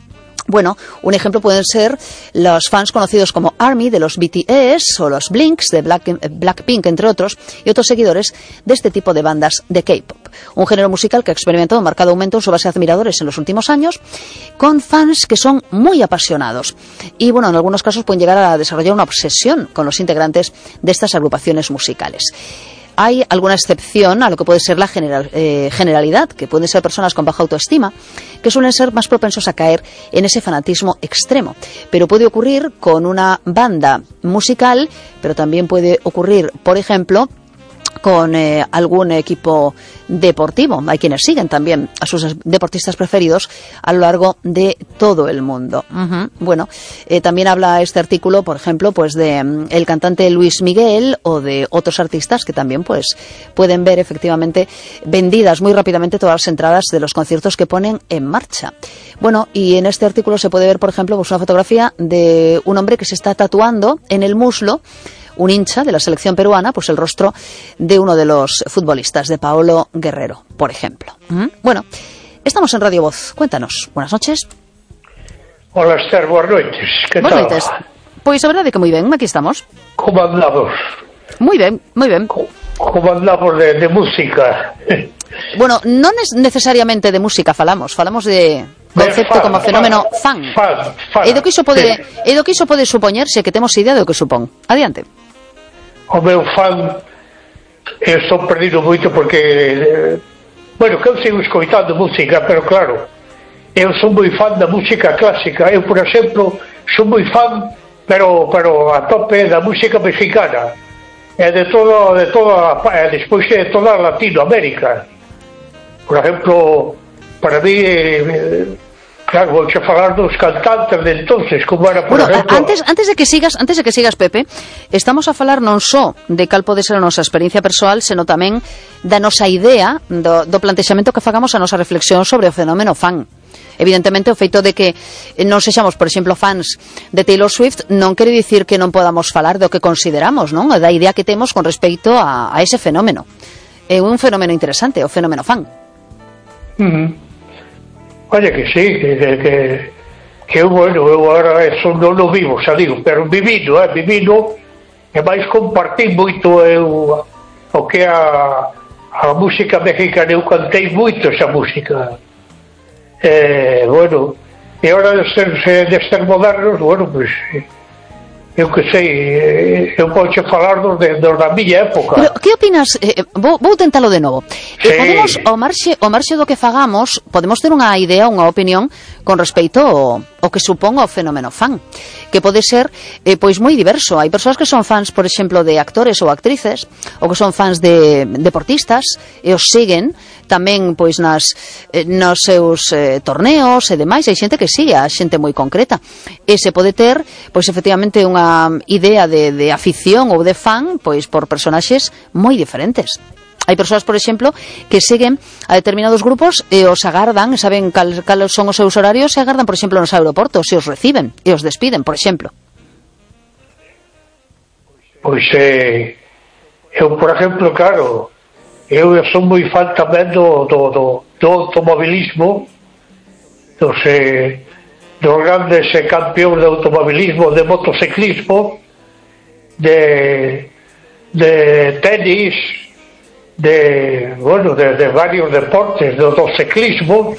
Bueno, un ejemplo pueden ser los fans conocidos como ARMY de los B T S o los Blinks de Black, Blackpink, entre otros, y otros seguidores de este tipo de bandas de K-pop. Un género musical que ha experimentado un marcado aumento en su base de admiradores en los últimos años, con fans que son muy apasionados. Y bueno, en algunos casos pueden llegar a desarrollar una obsesión con los integrantes de estas agrupaciones musicales. Hay alguna excepción a lo que puede ser la general, eh, generalidad, que pueden ser personas con baja autoestima, que suelen ser más propensos a caer en ese fanatismo extremo. Pero puede ocurrir con una banda musical, pero también puede ocurrir, por ejemplo, con eh, algún equipo deportivo. Hay quienes siguen también a sus deportistas preferidos a lo largo de todo el mundo. Uh-huh. Bueno, eh, también habla este artículo, por ejemplo, pues de um, el cantante Luis Miguel o de otros artistas que también pues pueden ver efectivamente vendidas muy rápidamente todas las entradas de los conciertos que ponen en marcha. Bueno, y en este artículo se puede ver, por ejemplo, pues una fotografía de un hombre que se está tatuando en el muslo, un hincha de la selección peruana, pues el rostro de uno de los futbolistas, de Paolo Guerrero, por ejemplo. ¿Mm? Bueno, estamos en Radio Voz. Cuéntanos. Buenas noches. Hola, Esther, buenas noches. ¿Qué buenas tal? Noches. Pois a verdade que moi ben, aquí estamos. Como andamos? Moi ben, moi ben. Como andamos de, de música? Bueno, non es necesariamente de música falamos, falamos de concepto fan, como fenómeno fan. Fan, fan. E do que iso pode, sí. e do que iso pode supoñerse que temos idea do que supón. Adiante. O meu fan, eu estou perdido moito porque, eh, bueno, que eu sigo escoitando música, pero claro, eu sou moi fan da música clásica. Eu, por exemplo, sou moi fan, pero, pero a tope da música mexicana, e de todo, de toda, e despois de toda Latinoamérica. Por exemplo, para mí, eh, claro, vou che falar dos cantantes de entonces, como era, por bueno, exemplo... antes, antes de que sigas, antes de que sigas, Pepe, estamos a falar non só de cal pode ser a nosa experiencia persoal, senón tamén da nosa idea, do, do plantexamento que fagamos a nosa reflexión sobre o fenómeno fan. Evidentemente, o feito de que non sexamos, por exemplo, fans de Taylor Swift non quere dicir que non podamos falar do que consideramos, non? Da idea que temos con respecto a, a ese fenómeno. É un fenómeno interesante, o fenómeno fan. Uh-huh. Oye, que sí, que, que, que, que bueno, eu agora eso non o vivo, xa digo, pero vivindo, eh, vivindo, e máis compartir moito eu, o que a, a música mexicana, eu cantei moito esa música. Eh, bueno, e agora destes, destes modernos, bueno, pois, eu que sei, eu podo falar dos, de, dos da miña época. Pero, que opinas? Eh, vou, vou tentalo de novo. Sí. Eh, podemos, ao marxe, ao marxe do que fagamos, podemos ter unha idea, unha opinión con respecto ao, ao que supón o fenómeno fan, que pode ser eh, pois moi diverso. Hai persoas que son fans, por exemplo, de actores ou actrices, ou que son fans de deportistas e os siguen tamén pois nas eh, nos seus eh, torneos e demais. Hai xente que sigue a xente moi concreta, e se pode ter pois efectivamente unha idea de, de afición ou de fan pois por personaxes moi diferentes. Hai persoas, por exemplo, que seguen a determinados grupos e os agardan, saben cal, cal son os seus horarios, e agardan, por exemplo, nos aeroportos, e os reciben e os despiden, por exemplo. Pois eh, eu, por exemplo, claro, eu sou moi fan tamén do, do, do, do automobilismo, dos, eh, dos grandes eh, campeóns de automobilismo, de motociclismo, de, de tenis, de, bueno, de, de varios deportes, do, do ciclismo.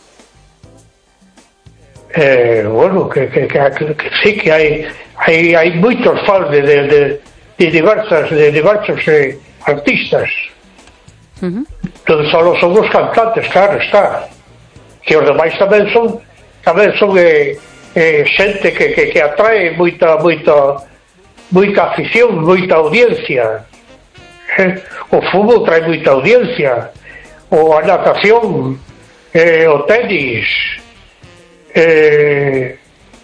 Eh, bueno, que, que, que, que sí que hai, hai, hai moitos fans de, de, de, de diversas, de diversos eh, artistas. Uh-huh. Non só son os cantantes, claro, está, que os demais tamén son tamén son eh, eh, xente que, que, que atrae moita moita moita afición, moita audiencia. eh, o fútbol trae moita audiencia, o a natación, eh, o tenis, eh,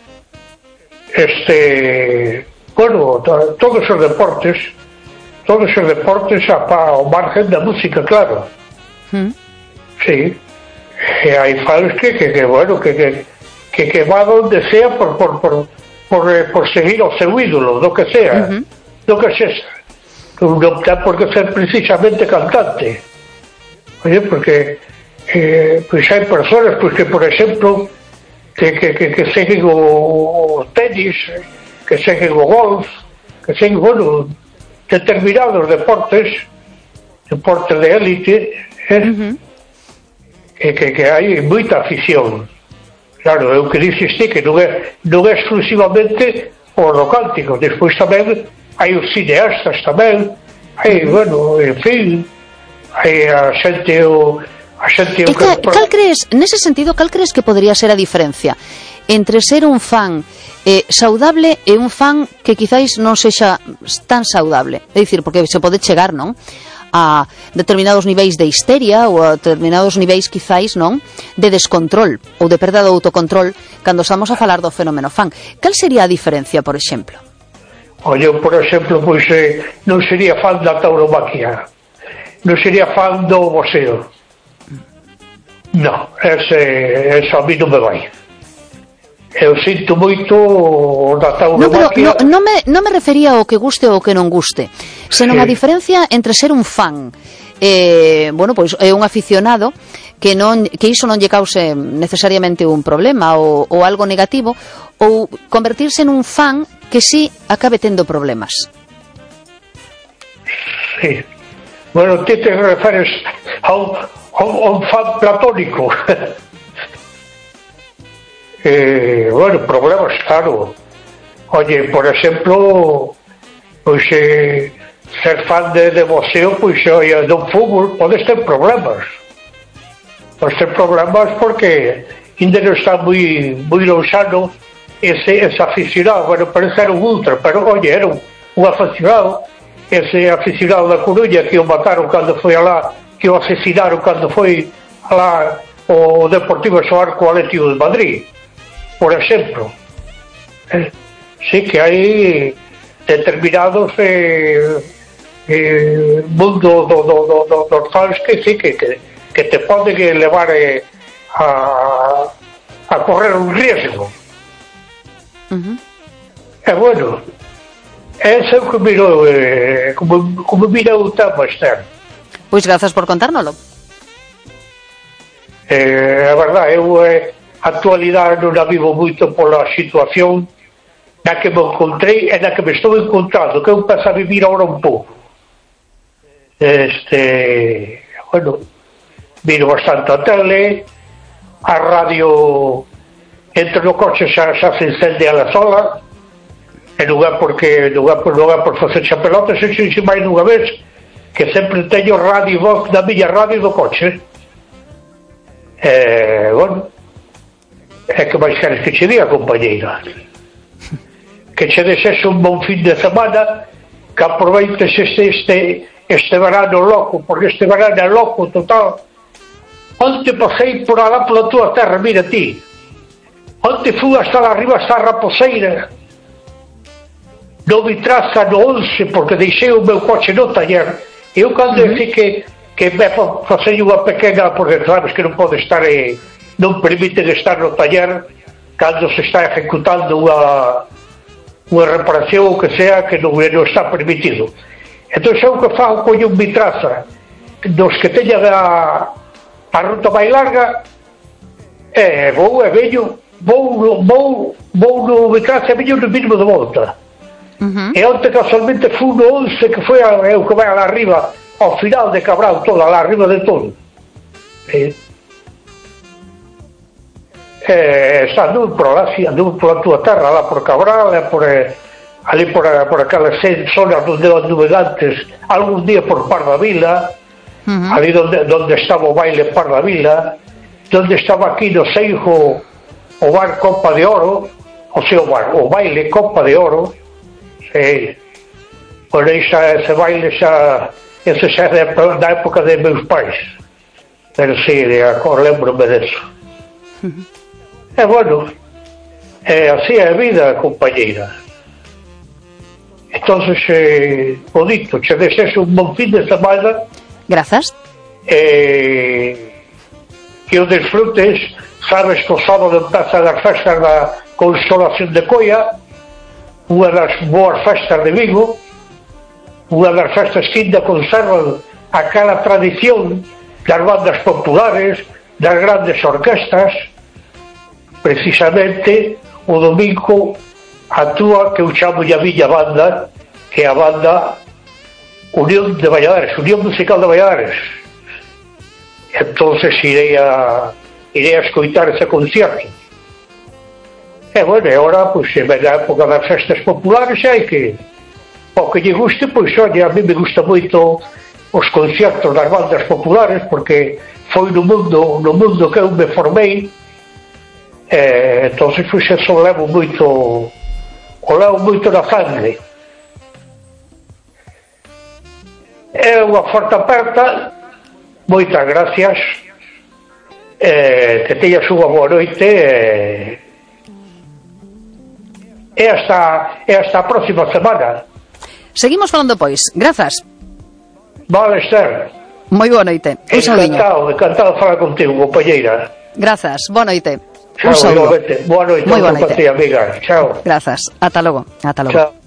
este bueno, to, todos os deportes todos os deportes a, pa, ao margen da música, claro. Mm. Sí. E hai fans que, que, que bueno, que, que, que, que va donde sea por, por, por, por, por seguir ao seu ídolo, do que sea, uh-huh. do que sexa. Non ten por que ser precisamente cantante. Oye, porque eh, pois hai persoas pois, que, por exemplo, que, que, que, que seguen o, o tenis, que seguen o golf, que seguen, bueno, determinados deportes, deportes de élite, eh? Uh-huh. que, que, que hai moita afición. Claro, é o que dices ti, que non é, non é exclusivamente o do cántico, despois tamén hai os cineastas tamén, hai, bueno, en fin, hai a xente o a xente o que... Cal, que... cal crees, nese sentido, cal crees que podría ser a diferencia entre ser un fan eh, saudable e un fan que quizáis non sexa tan saudable? É dicir, porque se pode chegar, non?, a determinados niveis de histeria ou a determinados niveis quizáis, non, de descontrol ou de perda de autocontrol cando estamos a falar do fenómeno fan. Cal sería a diferencia, por exemplo? Oye, por exemplo, pois eh, non sería fan da tauromaquia, non sería fan do boxeo. Non, ese, ese a mí non me vai. Eu sinto moito da tauromaquia. No, pero non no me, no me refería ao que guste ou que non guste, senón sí. A diferencia entre ser un fan, eh, bueno, pois é un aficionado que non que iso non lle cause necesariamente un problema ou, ou algo negativo, ou convertirse en un fan que sí acabe tendo problemas. Sí. Bueno, ti te referes a un, a un fan platónico. Eh, bueno, problemas, claro. Oye, por exemplo, pois eh, ser fan de, de boxeo, pois oye, do fútbol podes ter problemas. Podes ter problemas porque ainda non está moi moi lonxano ese, ese aficionado. Bueno, parece era un ultra, pero oye, era un, un aficionado, ese aficionado da Coruña que o mataron cando foi alá, que o asesinaron cando foi alá o Deportivo xogar co Atlético de Madrid, por exemplo. Eh, sí que hai determinados eh, eh, mundo do, do, do, do, dos fans que sí que, que, que te poden levar eh, a, a correr un riesgo. Uh-huh. E bueno, ese é o que mirou eh, como, como mirou o tema externo. Pois grazas por contárnoslo. Eh, a verdade, eu eh, actualidade non a vivo moito pola situación na que me encontrei e na que me estou encontrando, que eu paso a vivir ahora un pouco. Este, bueno, miro bastante a tele, a radio entre no coche xa, xa se encende a la sola, e non é porque non é por, non é por facer xa pelotas, e xe máis nunha vez que sempre teño radio voz da miña radio do coche. E, bueno, é que máis queres que che diga, compañeira? Que che desexe un bon fin de semana, que aproveites este, este, este verano loco, porque este verano é loco total. Onte pasei por alá pola túa terra, mira ti. Onte fui hasta lá arriba, hasta a Raposeira. No Vitraza, no once, porque deixei o meu coche no taller. Eu cando uh-huh. que, que me facei unha pequena, porque sabes que non pode estar, eh, non permiten estar no taller cando se está ejecutando unha unha reparación ou que sea que non, non está permitido. Entón, eu que fago coño un Vitraza dos que teña a, a ruta máis larga, e vou e veño, vou, vou, vou no Vitraza e veño no mínimo de volta. Uh-huh. E onte casualmente fui no once, que foi a, eu que vai alá arriba ao final de Cabral, todo alá arriba de todo. E, e está anduve por lá, sí, anduve pola túa terra, lá por Cabral, e por eh, ali por, por aquelas zonas onde anduve antes, algún día por Pardavila, uh-huh. ali donde, donde estaba o baile Pardavila, donde estaba aquí no Seijo o bar Copa de Oro, o sea, o, bar, o baile Copa de Oro. Sí. Por aí xa, ese baile xa, ese xa é da época de meus pais, pero sí, agora lembro-me deso. Uh-huh. E bueno, é así é a vida, compañeira. Entonces, eh, o dito, che desexo un bon fin de semana. Grazas. Eh, que o desfrutes. Sabes que o sábado empezan as festas da Consolación de Coia, unha das boas festas de Vigo, unha das festas que ainda conservan aquela tradición das bandas populares, das grandes orquestas, precisamente o domingo actúa que eu chamo a miña banda, que é a banda Unión de Valladares, Unión Musical de Valladares. Entonces irei a irei a escoitar ese concierto. E bueno, e agora, pois, se ven a época das festas populares, hai que, ao que lle guste, pois, olha, a mí me gusta moito os conciertos das bandas populares, porque foi no mundo, no mundo que eu me formei, e, entonces, pois, eso levo moito, o levo moito na sangre. É unha forte aperta, moitas gracias, eh, que teñas unha boa noite, e, e hasta, e hasta a próxima semana. Seguimos falando, pois. Grazas. Vale, Esther. Moi boa noite. Un saudiño. Encantado, encantado de falar contigo, compañeira. Grazas, boa noite. Chao, un saúdo. Boa noite, moi boa noite, amiga. Chao. Grazas. Ata logo. Ata logo. Chao.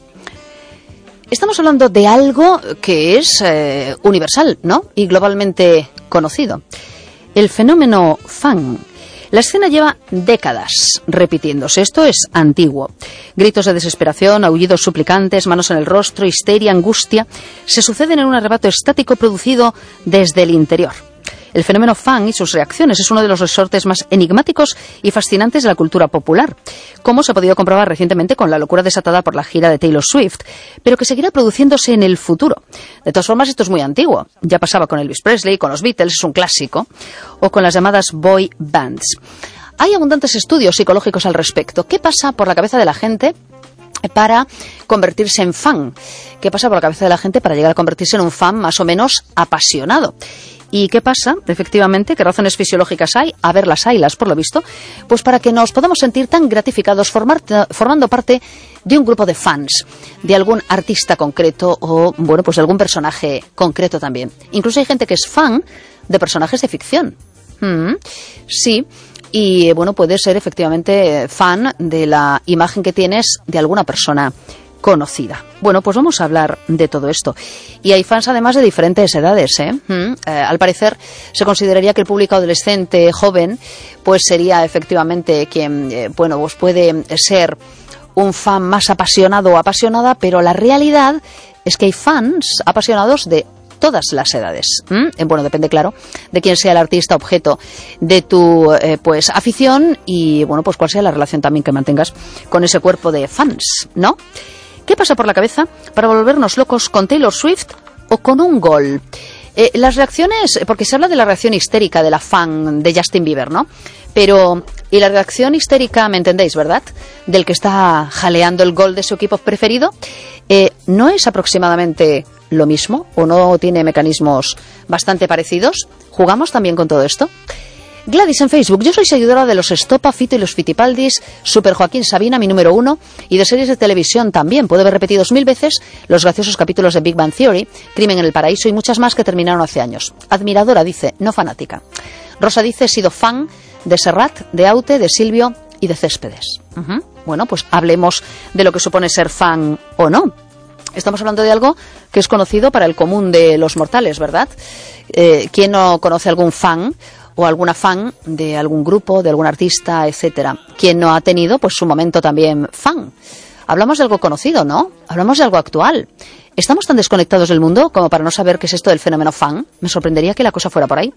Estamos hablando de algo que es eh, universal, ¿no? Y globalmente conocido. El fenómeno fan. La escena lleva décadas repitiéndose. Esto es antiguo. Gritos de desesperación, aullidos suplicantes, manos en el rostro, histeria, angustia, se suceden en un arrebato estático producido desde el interior. El fenómeno fan y sus reacciones es uno de los resortes más enigmáticos y fascinantes de la cultura popular, como se ha podido comprobar recientemente con la locura desatada por la gira de Taylor Swift, pero que seguirá produciéndose en el futuro. De todas formas, esto es muy antiguo. Ya pasaba con Elvis Presley, con los Beatles, es un clásico, o con las llamadas boy bands. Hay abundantes estudios psicológicos al respecto. ¿Qué pasa por la cabeza de la gente para convertirse en fan? ¿Qué pasa por la cabeza de la gente para llegar a convertirse en un fan más o menos apasionado? ¿Y qué pasa, efectivamente? ¿Qué razones fisiológicas hay? A ver, las haylas, por lo visto. Pues para que nos podamos sentir tan gratificados formar, formando parte de un grupo de fans, de algún artista concreto o, bueno, pues de algún personaje concreto también. Incluso hay gente que es fan de personajes de ficción. Mm, sí. Y, bueno, puede ser efectivamente fan de la imagen que tienes de alguna persona conocida. Bueno, pues vamos a hablar de todo esto. Y hay fans además de diferentes edades, ¿eh? Mm, eh, al parecer se consideraría que el público adolescente joven pues sería efectivamente quien, eh, bueno, pues puede ser un fan más apasionado o apasionada, pero la realidad es que hay fans apasionados de todas las edades. ¿Mm? Bueno, depende, claro, de quién sea el artista objeto de tu eh, pues afición y, bueno, pues cuál sea la relación también que mantengas con ese cuerpo de fans, ¿no? ¿Qué pasa por la cabeza para volvernos locos con Taylor Swift o con un gol? Eh, las reacciones, porque se habla de la reacción histérica de la fan de Justin Bieber, ¿no? Pero, ¿y la reacción histérica, me entendéis, verdad? Del que está jaleando el gol de su equipo preferido, eh, ¿no es aproximadamente lo mismo? ¿O no tiene mecanismos bastante parecidos? ¿Jugamos también con todo esto? Gladys en Facebook: yo soy seguidora de los Estopa, Fito y los Fitipaldis, Super Joaquín Sabina, mi número uno, y de series de televisión también. Puedo ver repetidos mil veces los graciosos capítulos de Big Bang Theory, Crimen en el Paraíso y muchas más que terminaron hace años. Admiradora, dice, no fanática. Rosa dice: he sido fan de Serrat, de Aute, de Silvio y de Céspedes. Uh-huh. Bueno, pues hablemos de lo que supone ser fan o no. Estamos hablando de algo que es conocido para el común de los mortales, ¿verdad? Eh, ¿Quién no conoce algún fan o alguna fan de algún grupo, de algún artista, etcétera? ¿Quién no ha tenido pues su momento también fan? Hablamos de algo conocido, ¿no? Hablamos de algo actual. ¿Estamos tan desconectados del mundo como para no saber qué es esto del fenómeno fan? Me sorprendería que la cosa fuera por ahí.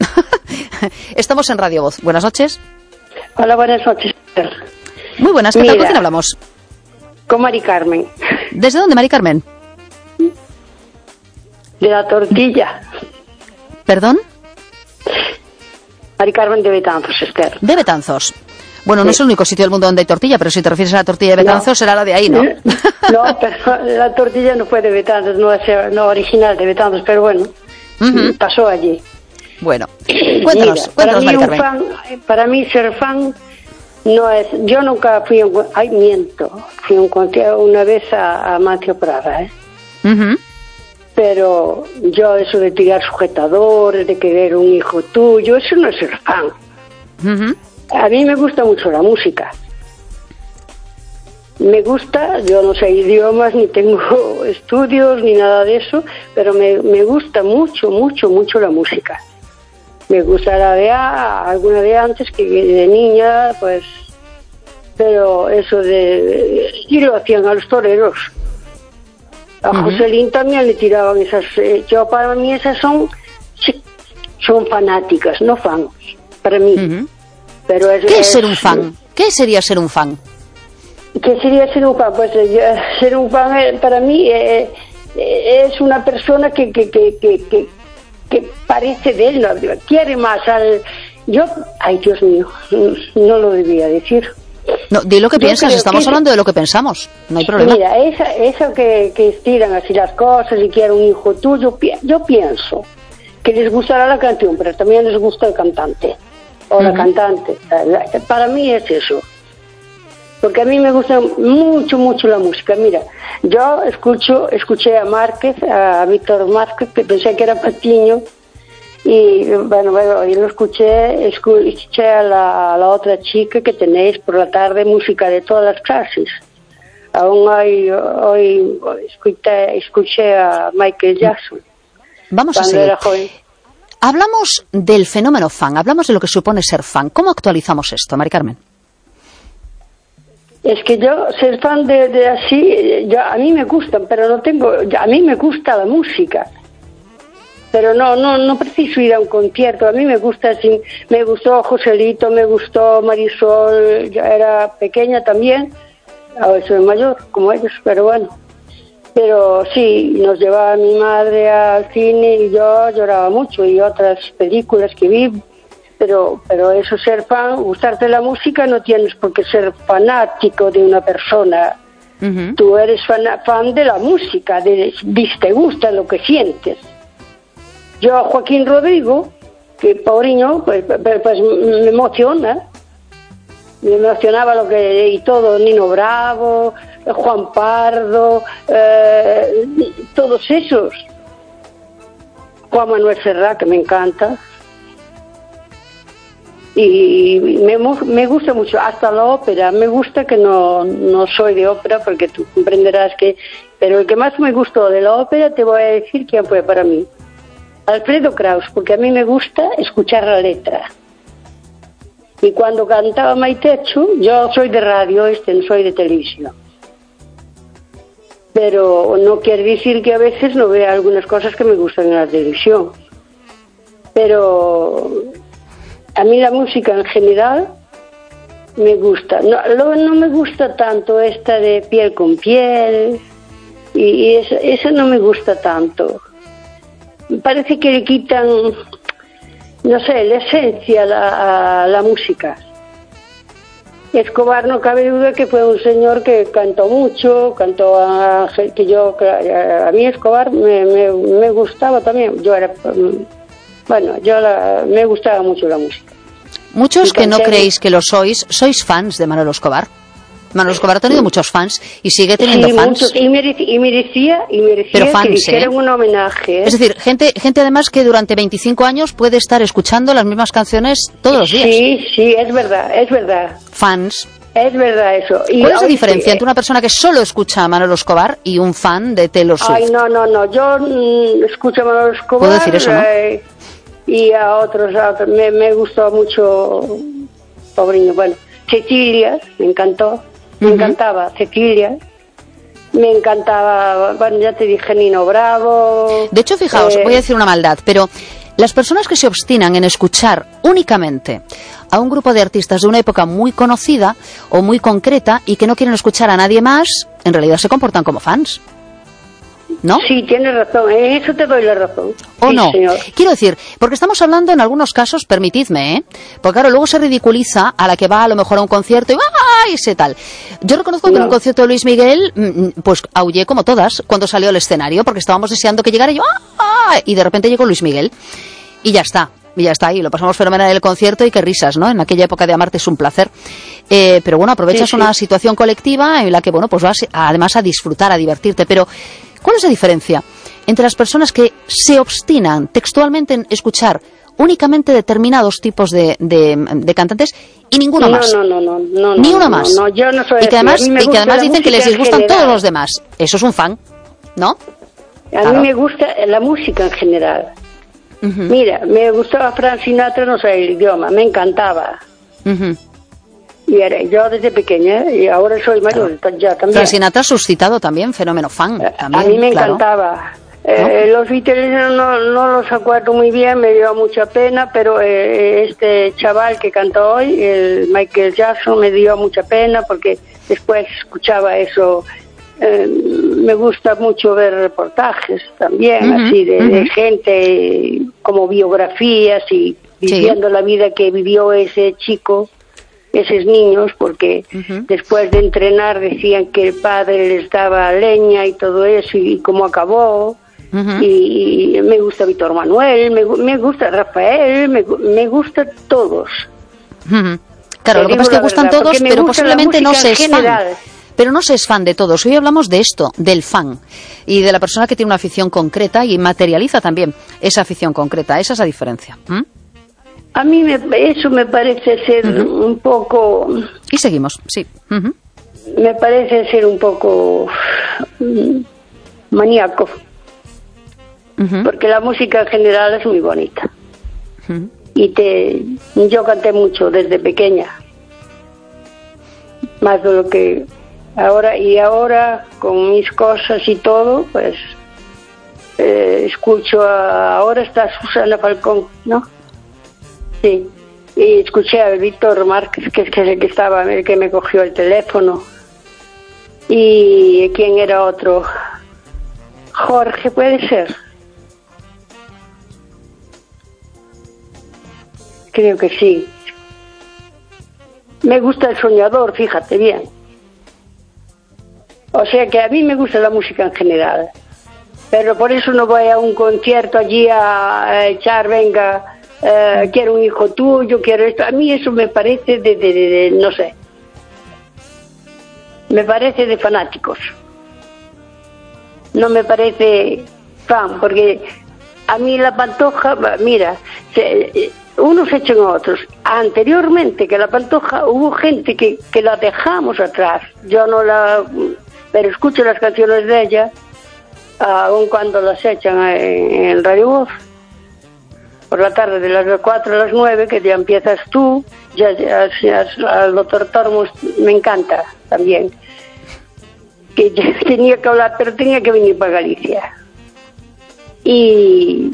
Estamos en Radio Voz. Buenas noches. Hola, buenas noches. Muy buenas, ¿qué Mira, tal? ¿Con quién hablamos? Con Mari Carmen. ¿Desde dónde, Mari Carmen? De la Tortilla. ¿Perdón? Mari Carmen de Betanzos, Esther. De Betanzos. Bueno, Sí. no es el único sitio del mundo donde hay tortilla, pero si te refieres a la tortilla de Betanzos, No. será la de ahí, ¿no? No, pero la tortilla no fue de Betanzos, no es no original de Betanzos, pero bueno, Ujú. pasó allí. Bueno, cuéntanos, Mira, cuéntanos, para mí Mari un Carmen. fan, para mí ser fan no es, yo nunca fui, a un, ay, miento, fui a un concierto una vez a, a Mateo Prada, ¿eh? Ujú. Pero yo eso de tirar sujetadores, de querer un hijo tuyo, eso no es ser fan. Ujú. A mí me gusta mucho la música. Me gusta, yo no sé idiomas, ni tengo estudios, ni nada de eso, pero me, me gusta mucho, mucho, mucho la música. Me gusta la de a, alguna de antes, que de niña, pues pero eso de... y lo hacían a los toreros. A uh-huh. Joselín también le tiraban esas... Eh, yo para mí esas son... son fanáticas, no fans, para mí. Uh-huh. Pero es, ¿Qué es, es ser un fan? ¿Qué sería ser un fan? ¿Qué sería ser un fan? Pues eh, ser un fan eh, para mí eh, eh, es una persona que que, que, que, que, que parece de él, ¿no? Quiere más al... Yo, ay Dios mío, no lo debía decir. No, di lo que Yo piensas, estamos que hablando de lo que pensamos, no hay problema. Mira, esa, eso que, que estiran así las cosas y quieren un hijo tuyo, yo pienso que les gustará la canción, pero también les gusta el cantante, o uh-huh. la cantante. Para mí es eso. Porque a mí me gusta mucho, mucho la música. Mira, yo escucho, escuché a Márquez, a Víctor Márquez, que pensé que era Patiño, y bueno, bueno, yo lo escuché, escuché a la, a la otra chica que tenéis por la tarde, música de todas las clases. Aún hoy, hoy escuché, escuché a Michael Jackson. Vamos a seguir. Hablamos del fenómeno fan, hablamos de lo que supone ser fan. ¿Cómo actualizamos esto, Mari Carmen? Es que yo, ser fan de, de así, yo, a mí me gustan, pero no tengo, a mí me gusta la música, pero no no no preciso ir a un concierto. A mí me gusta, así, me gustó Joselito, me gustó Marisol, yo era pequeña también, ahora soy mayor como ellos, pero bueno, pero sí, nos llevaba mi madre al cine y yo lloraba mucho, y otras películas que vi. Pero pero eso, ser fan, gustarte la música, no tienes por qué ser fanático de una persona. Uh-huh. Tú eres fan, fan de la música, de, de te gusta lo que sientes. Yo, Joaquín Rodrigo, que pobreño, pues, pues, pues me emociona. Me emocionaba lo que... y todo, Nino Bravo, Juan Pardo, eh, todos esos. Juan Manuel Serrat, que me encanta. Y me, me gusta mucho, hasta la ópera. Me gusta, que no, no soy de ópera, porque tú comprenderás que... Pero el que más me gustó de la ópera, te voy a decir quién fue para mí. Alfredo Kraus, porque a mí me gusta escuchar la letra. Y cuando cantaba Maitechu, yo soy de radio, este no soy de televisión. Pero no quiere decir que a veces no vea algunas cosas que me gustan en la televisión. Pero... a mí la música en general me gusta. No, lo, no me gusta tanto esta de piel con piel, y, y esa, esa no me gusta tanto. Parece que le quitan, no sé, la esencia a la, a la música. Escobar, no cabe duda que fue un señor que cantó mucho, cantó a... que yo, a mí Escobar me, me, me gustaba también. Yo era... Bueno, yo la, me gustaba mucho la música. Muchos que no creéis que lo sois, sois fans de Manolo Escobar. Manolo Escobar ha tenido muchos fans y sigue teniendo sí, fans. Muchos, y, merec, y merecía, y merecía Pero fans, que le hicieran ¿eh? un homenaje. ¿eh? Es decir, gente gente además que durante veinticinco años puede estar escuchando las mismas canciones todos los días. Sí, sí, es verdad, es verdad. Fans. Es verdad eso. Y ¿cuál es la hoy, diferencia sí, entre una persona que solo escucha a Manolo Escobar y un fan de Taylor Swift? Ay, no, no, no. Yo mm, escucho a Manolo Escobar. ¿Puedo decir eso, no? Eh, y a otros, a otros. Me, me gustó mucho, pobreño. Bueno, Cecilia, me encantó. Me uh-huh. encantaba Cecilia. Me encantaba, bueno, ya te dije, Nino Bravo. De hecho, fijaos, eh, voy a decir una maldad, pero las personas que se obstinan en escuchar únicamente a un grupo de artistas de una época muy conocida o muy concreta y que no quieren escuchar a nadie más, en realidad se comportan como fans, ¿no? Sí, tienes razón, en eso te doy la razón. ¿O sí, no? Señor. Quiero decir, porque estamos hablando en algunos casos, permitidme, ¿eh? Porque claro, luego se ridiculiza a la que va a lo mejor a un concierto y ¡ay! Ese tal. Yo reconozco no. que en un concierto de Luis Miguel, pues aullé como todas cuando salió al escenario, porque estábamos deseando que llegara y yo ¡ay! Y de repente llegó Luis Miguel. Y ya está. Y ya está, y lo pasamos fenomenal en el concierto, y qué risas, ¿no? En aquella época de amarte es un placer. Eh, pero bueno, aprovechas sí, sí. una situación colectiva en la que, bueno, pues vas a, además a disfrutar, a divertirte. Pero, ¿cuál es la diferencia entre las personas que se obstinan textualmente en escuchar únicamente determinados tipos de, de, de cantantes y ninguno no, más? No, no, no, no. Ni uno no, más. No, no, yo no soy y que además, así. y que además dicen que les disgustan general. todos los demás. Eso es un fan, ¿no? A claro. mí me gusta la música en general. Uh-huh. Mira, me gustaba Frank Sinatra, no sé el idioma, me encantaba. Uh-huh. Y era yo desde pequeña, y ahora soy mayor, claro. ya también. Frank Sinatra ha suscitado también fenómeno fan. También, a mí me claro. encantaba. Eh, ¿No? Los Beatles no, no los acuerdo muy bien, me dio mucha pena, pero eh, este chaval que cantó hoy, el Michael Jackson, me dio mucha pena porque después escuchaba eso. Eh, me gusta mucho ver reportajes también, uh-huh, así de, uh-huh. de gente como biografías y viviendo sí. la vida que vivió ese chico, esos niños, porque uh-huh. después de entrenar decían que el padre les daba leña y todo eso y, y cómo acabó. Uh-huh. Y, y me gusta Víctor Manuel, me, me gusta Rafael, me, me gusta todos. Uh-huh. Claro, lo que pasa es que gustan verdad, todos, pero posiblemente no se es fan. Pero no se es fan de todos. Hoy hablamos de esto, del fan, y de la persona que tiene una afición concreta y materializa también esa afición concreta. Esa es la diferencia. ¿Mm? A mí me, eso me parece ser uh-huh. un poco... Y seguimos, sí. Uh-huh. Me parece ser un poco um, maníaco. Uh-huh. Porque la música en general es muy bonita. Uh-huh. Y te, yo canté mucho desde pequeña. Más de lo que... Ahora, y ahora, con mis cosas y todo, pues, eh, escucho a, ahora está Susana Falcón, ¿no? Sí. Y escuché a Víctor Márquez, que es el que estaba, el que me cogió el teléfono. Y ¿quién era otro? Jorge, puede ser. Creo que sí. Me gusta El Soñador, fíjate bien. O sea que a mí me gusta la música en general, pero por eso no voy a un concierto allí a echar, venga, eh, quiero un hijo tuyo, quiero esto. A mí eso me parece de, de, de, de, no sé, me parece de fanáticos. No me parece fan, porque a mí la Pantoja, mira, se, unos echan a otros. Anteriormente que la Pantoja hubo gente que, que la dejamos atrás. Yo no la... pero escucho las canciones de ella, aun cuando las echan en, en Radio Voz, por la tarde de las cuatro a las nueve, que ya empiezas tú, ya, ya, ya al doctor Tormos me encanta también, que ya tenía que hablar, pero tenía que venir para Galicia. Y...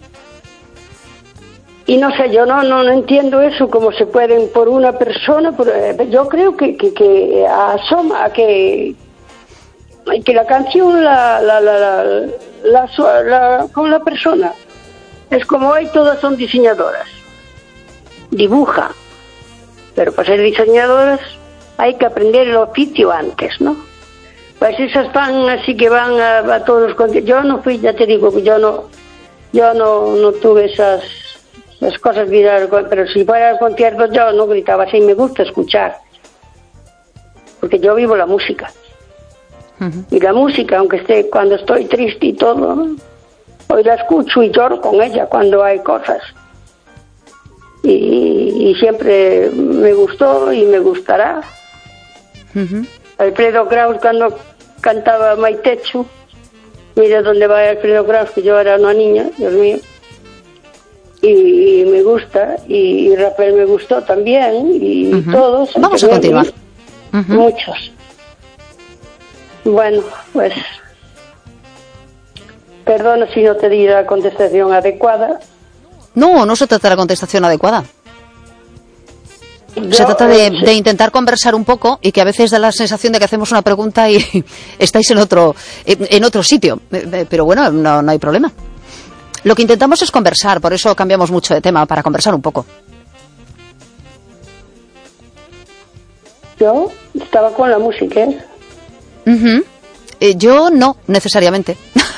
Y no sé, yo no, no, no entiendo eso, cómo se pueden por una persona, por, yo creo que, que, que asoma que... que la canción la la la la, la, la, la con la persona es como hoy todas son diseñadoras, dibuja, pero para ser diseñadoras hay que aprender el oficio antes, ¿no? Pues esas van así que van a, a todos los conciertos. Yo no fui, ya te digo que yo no yo no no tuve esas las cosas de ir al, pero si fuera al concierto yo no gritaba así, me gusta escuchar porque yo vivo la música. Uh-huh. Y la música, aunque esté cuando estoy triste y todo, hoy la escucho y lloro con ella cuando hay cosas. Y, y siempre me gustó y me gustará. Uh-huh. Alfredo Kraus cuando cantaba Maitechu, mira dónde va Alfredo Kraus, que yo era una niña, Dios mío. Y, y me gusta, y, y Rafael me gustó también, y uh-huh. todos. Vamos a continuar. Uh-huh. Muchos. Bueno, pues perdona si no te di la contestación adecuada. No, no se trata de la contestación adecuada. Yo, se trata de, eh, de intentar conversar un poco y que a veces da la sensación de que hacemos una pregunta y estáis en otro en otro sitio. Pero bueno, no, no hay problema. Lo que intentamos es conversar, por eso cambiamos mucho de tema, para conversar un poco. Yo estaba con la música, ¿eh? Uh-huh. Eh, yo no, necesariamente.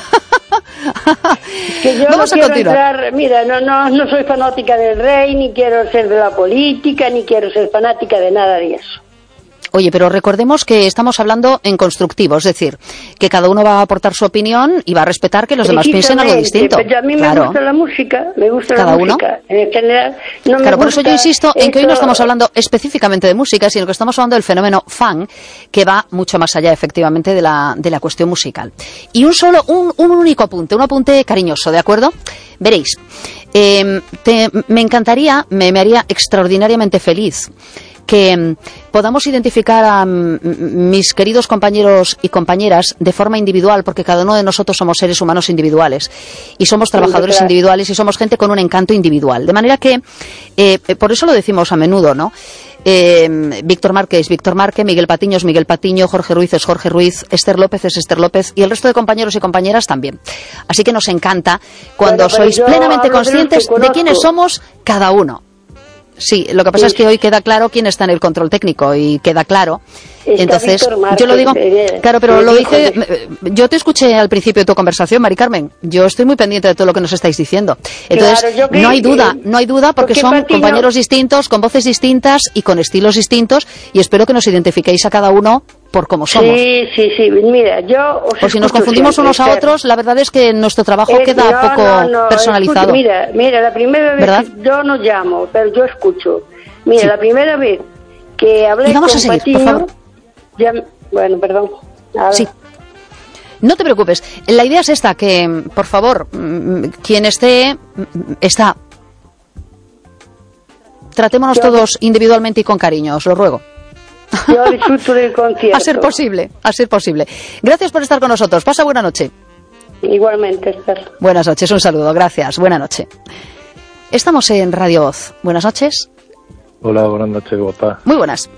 Que yo Vamos no a quiero continuar. entrar, mira, no, no, no soy fanática del rey, ni quiero ser de la política, ni quiero ser fanática de nada de eso. Oye, pero recordemos que estamos hablando en constructivo, es decir, que cada uno va a aportar su opinión y va a respetar que los demás piensen algo distinto. Pero a mí me claro. gusta la música, me gusta ¿Cada la uno? música. En general, no me claro, por gusta eso yo insisto en que hoy no eso... estamos hablando específicamente de música, sino que estamos hablando del fenómeno fan, que va mucho más allá, efectivamente, de la, de la cuestión musical. Y un solo, un, un único apunte, un apunte cariñoso, ¿de acuerdo? Veréis, eh, te, me encantaría, me, me haría extraordinariamente feliz que mm, podamos identificar a mm, mis queridos compañeros y compañeras de forma individual, porque cada uno de nosotros somos seres humanos individuales y somos trabajadores claro. individuales y somos gente con un encanto individual. De manera que, eh, por eso lo decimos a menudo, ¿no? Eh, Víctor Márquez es Víctor Márquez, Miguel Patiño es Miguel Patiño, Jorge Ruiz es Jorge Ruiz, Esther López es Esther López y el resto de compañeros y compañeras también. Así que nos encanta cuando bueno, sois plenamente conscientes de, de quiénes somos cada uno. Sí, lo que pasa sí. es que hoy queda claro quién está en el control técnico y queda claro. Está Entonces, yo lo digo, claro, pero lo dije, yo te escuché al principio de tu conversación, Mari Carmen, yo estoy muy pendiente de todo lo que nos estáis diciendo. Entonces, claro, no hay duda, no hay duda porque, porque son Patiño... compañeros distintos, con voces distintas y con estilos distintos y espero que nos identifiquéis a cada uno por cómo somos. Sí, sí, sí, mira, yo os Por si nos confundimos siempre, unos a otros, la verdad es que nuestro trabajo es, queda no, poco no, no, personalizado. Escucha, mira, mira, la primera vez ¿verdad? que yo no llamo, pero yo escucho. Mira, sí. la primera vez que hablé vamos con a seguir, Patiño, por favor. Ya, bueno, perdón. Ahora. Sí. No te preocupes. La idea es esta, que, por favor, quien esté, está. Tratémonos yo, todos individualmente y con cariño, os lo ruego. Yo disfruto del concierto. A ser posible, a ser posible. Gracias por estar con nosotros. Pasa buena noche. Igualmente, Esther. Buenas noches, un saludo. Gracias. Buena noche. Estamos en Radio Voz. Buenas noches. Hola, buenas noches, guapa. Muy buenas.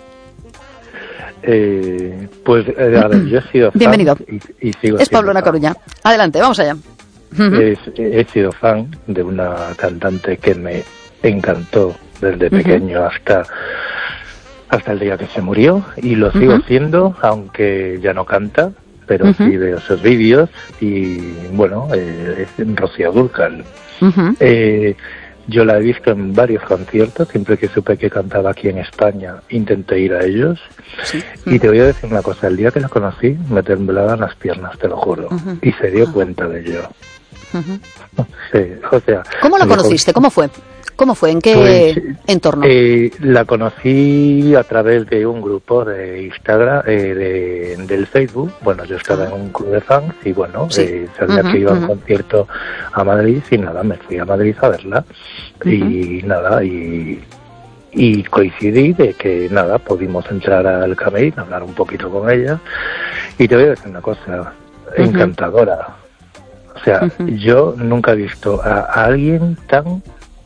Eh, pues, eh, a ver, yo he sido fan. Bienvenido. Y, y sigo es Pablo Coruña. Adelante, vamos allá. Es, he sido fan de una cantante que me encantó desde pequeño uh-huh. hasta hasta el día que se murió y lo sigo uh-huh. siendo, aunque ya no canta, pero uh-huh. sí veo sus vídeos y, bueno, eh, es Rocío Dúrcal. Uh-huh. Eh, yo la he visto en varios conciertos, siempre que supe que cantaba aquí en España, intenté ir a ellos. Sí. Y te voy a decir una cosa, el día que la conocí me temblaban las piernas, te lo juro, uh-huh. y se dio uh-huh. cuenta de ello. Uh-huh. Sí, o sea... ¿Cómo la conociste? ¿Cómo fue? ¿Cómo fue? ¿En qué pues, entorno? Eh, la conocí a través de un grupo de Instagram, eh, de, del Facebook. Bueno, yo estaba uh-huh. en un club de fans y bueno, sí. eh, sabía uh-huh, que iba a un uh-huh. concierto a Madrid y nada, me fui a Madrid a verla uh-huh. y nada, y, y coincidí de que nada, pudimos entrar al camerino, hablar un poquito con ella y te voy a decir una cosa, uh-huh. encantadora. O sea, uh-huh. yo nunca he visto a, a alguien tan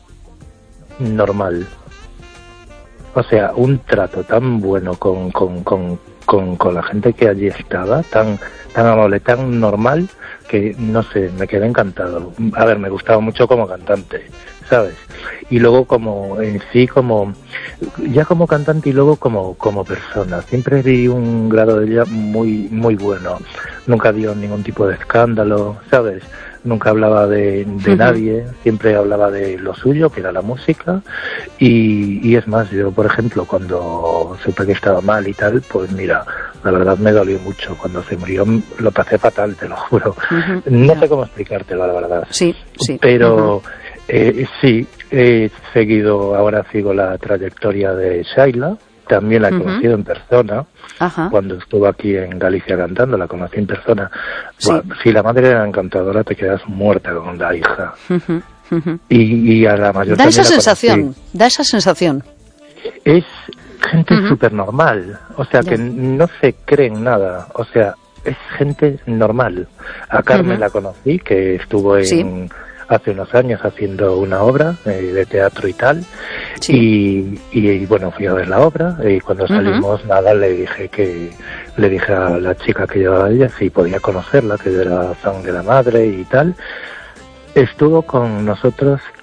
normal, o sea, un trato tan bueno con con, con, con, con la gente que allí estaba, tan tan amable, tan normal, que no sé, me quedé encantado. A ver, me gustaba mucho como cantante, ¿sabes? Y luego como en sí, como ya como cantante y luego como como persona, siempre vi un grado de ella muy muy bueno, nunca dio ningún tipo de escándalo, ¿sabes? Nunca hablaba de, de uh-huh. nadie, siempre hablaba de lo suyo, que era la música, y, y es más, yo por ejemplo, cuando supe que estaba mal y tal, pues mira, la verdad me dolió mucho, cuando se murió lo pasé fatal, te lo juro, uh-huh. no sé cómo explicártelo, la verdad, sí, sí. pero uh-huh. eh, sí, he seguido, ahora sigo la trayectoria de Shaila, también la he uh-huh. conocido en persona, Ajá. cuando estuvo aquí en Galicia cantando, la conocí en persona. Sí. Bueno, si la madre era encantadora, te quedas muerta con la hija. Uh-huh. Uh-huh. Y, y a la mayor da esa sensación, da esa sensación. Es gente uh-huh. súper normal, o sea, ya. que no se creen nada, o sea, es gente normal. A Carmen uh-huh. la conocí, que estuvo en... Sí. hace unos años haciendo una obra eh, de teatro y tal, sí. y, y, y bueno, fui a ver la obra y cuando salimos uh-huh. nada le dije que le dije a la chica que llevaba ella si podía conocerla, que era fan de la madre y tal. Estuvo con nosotros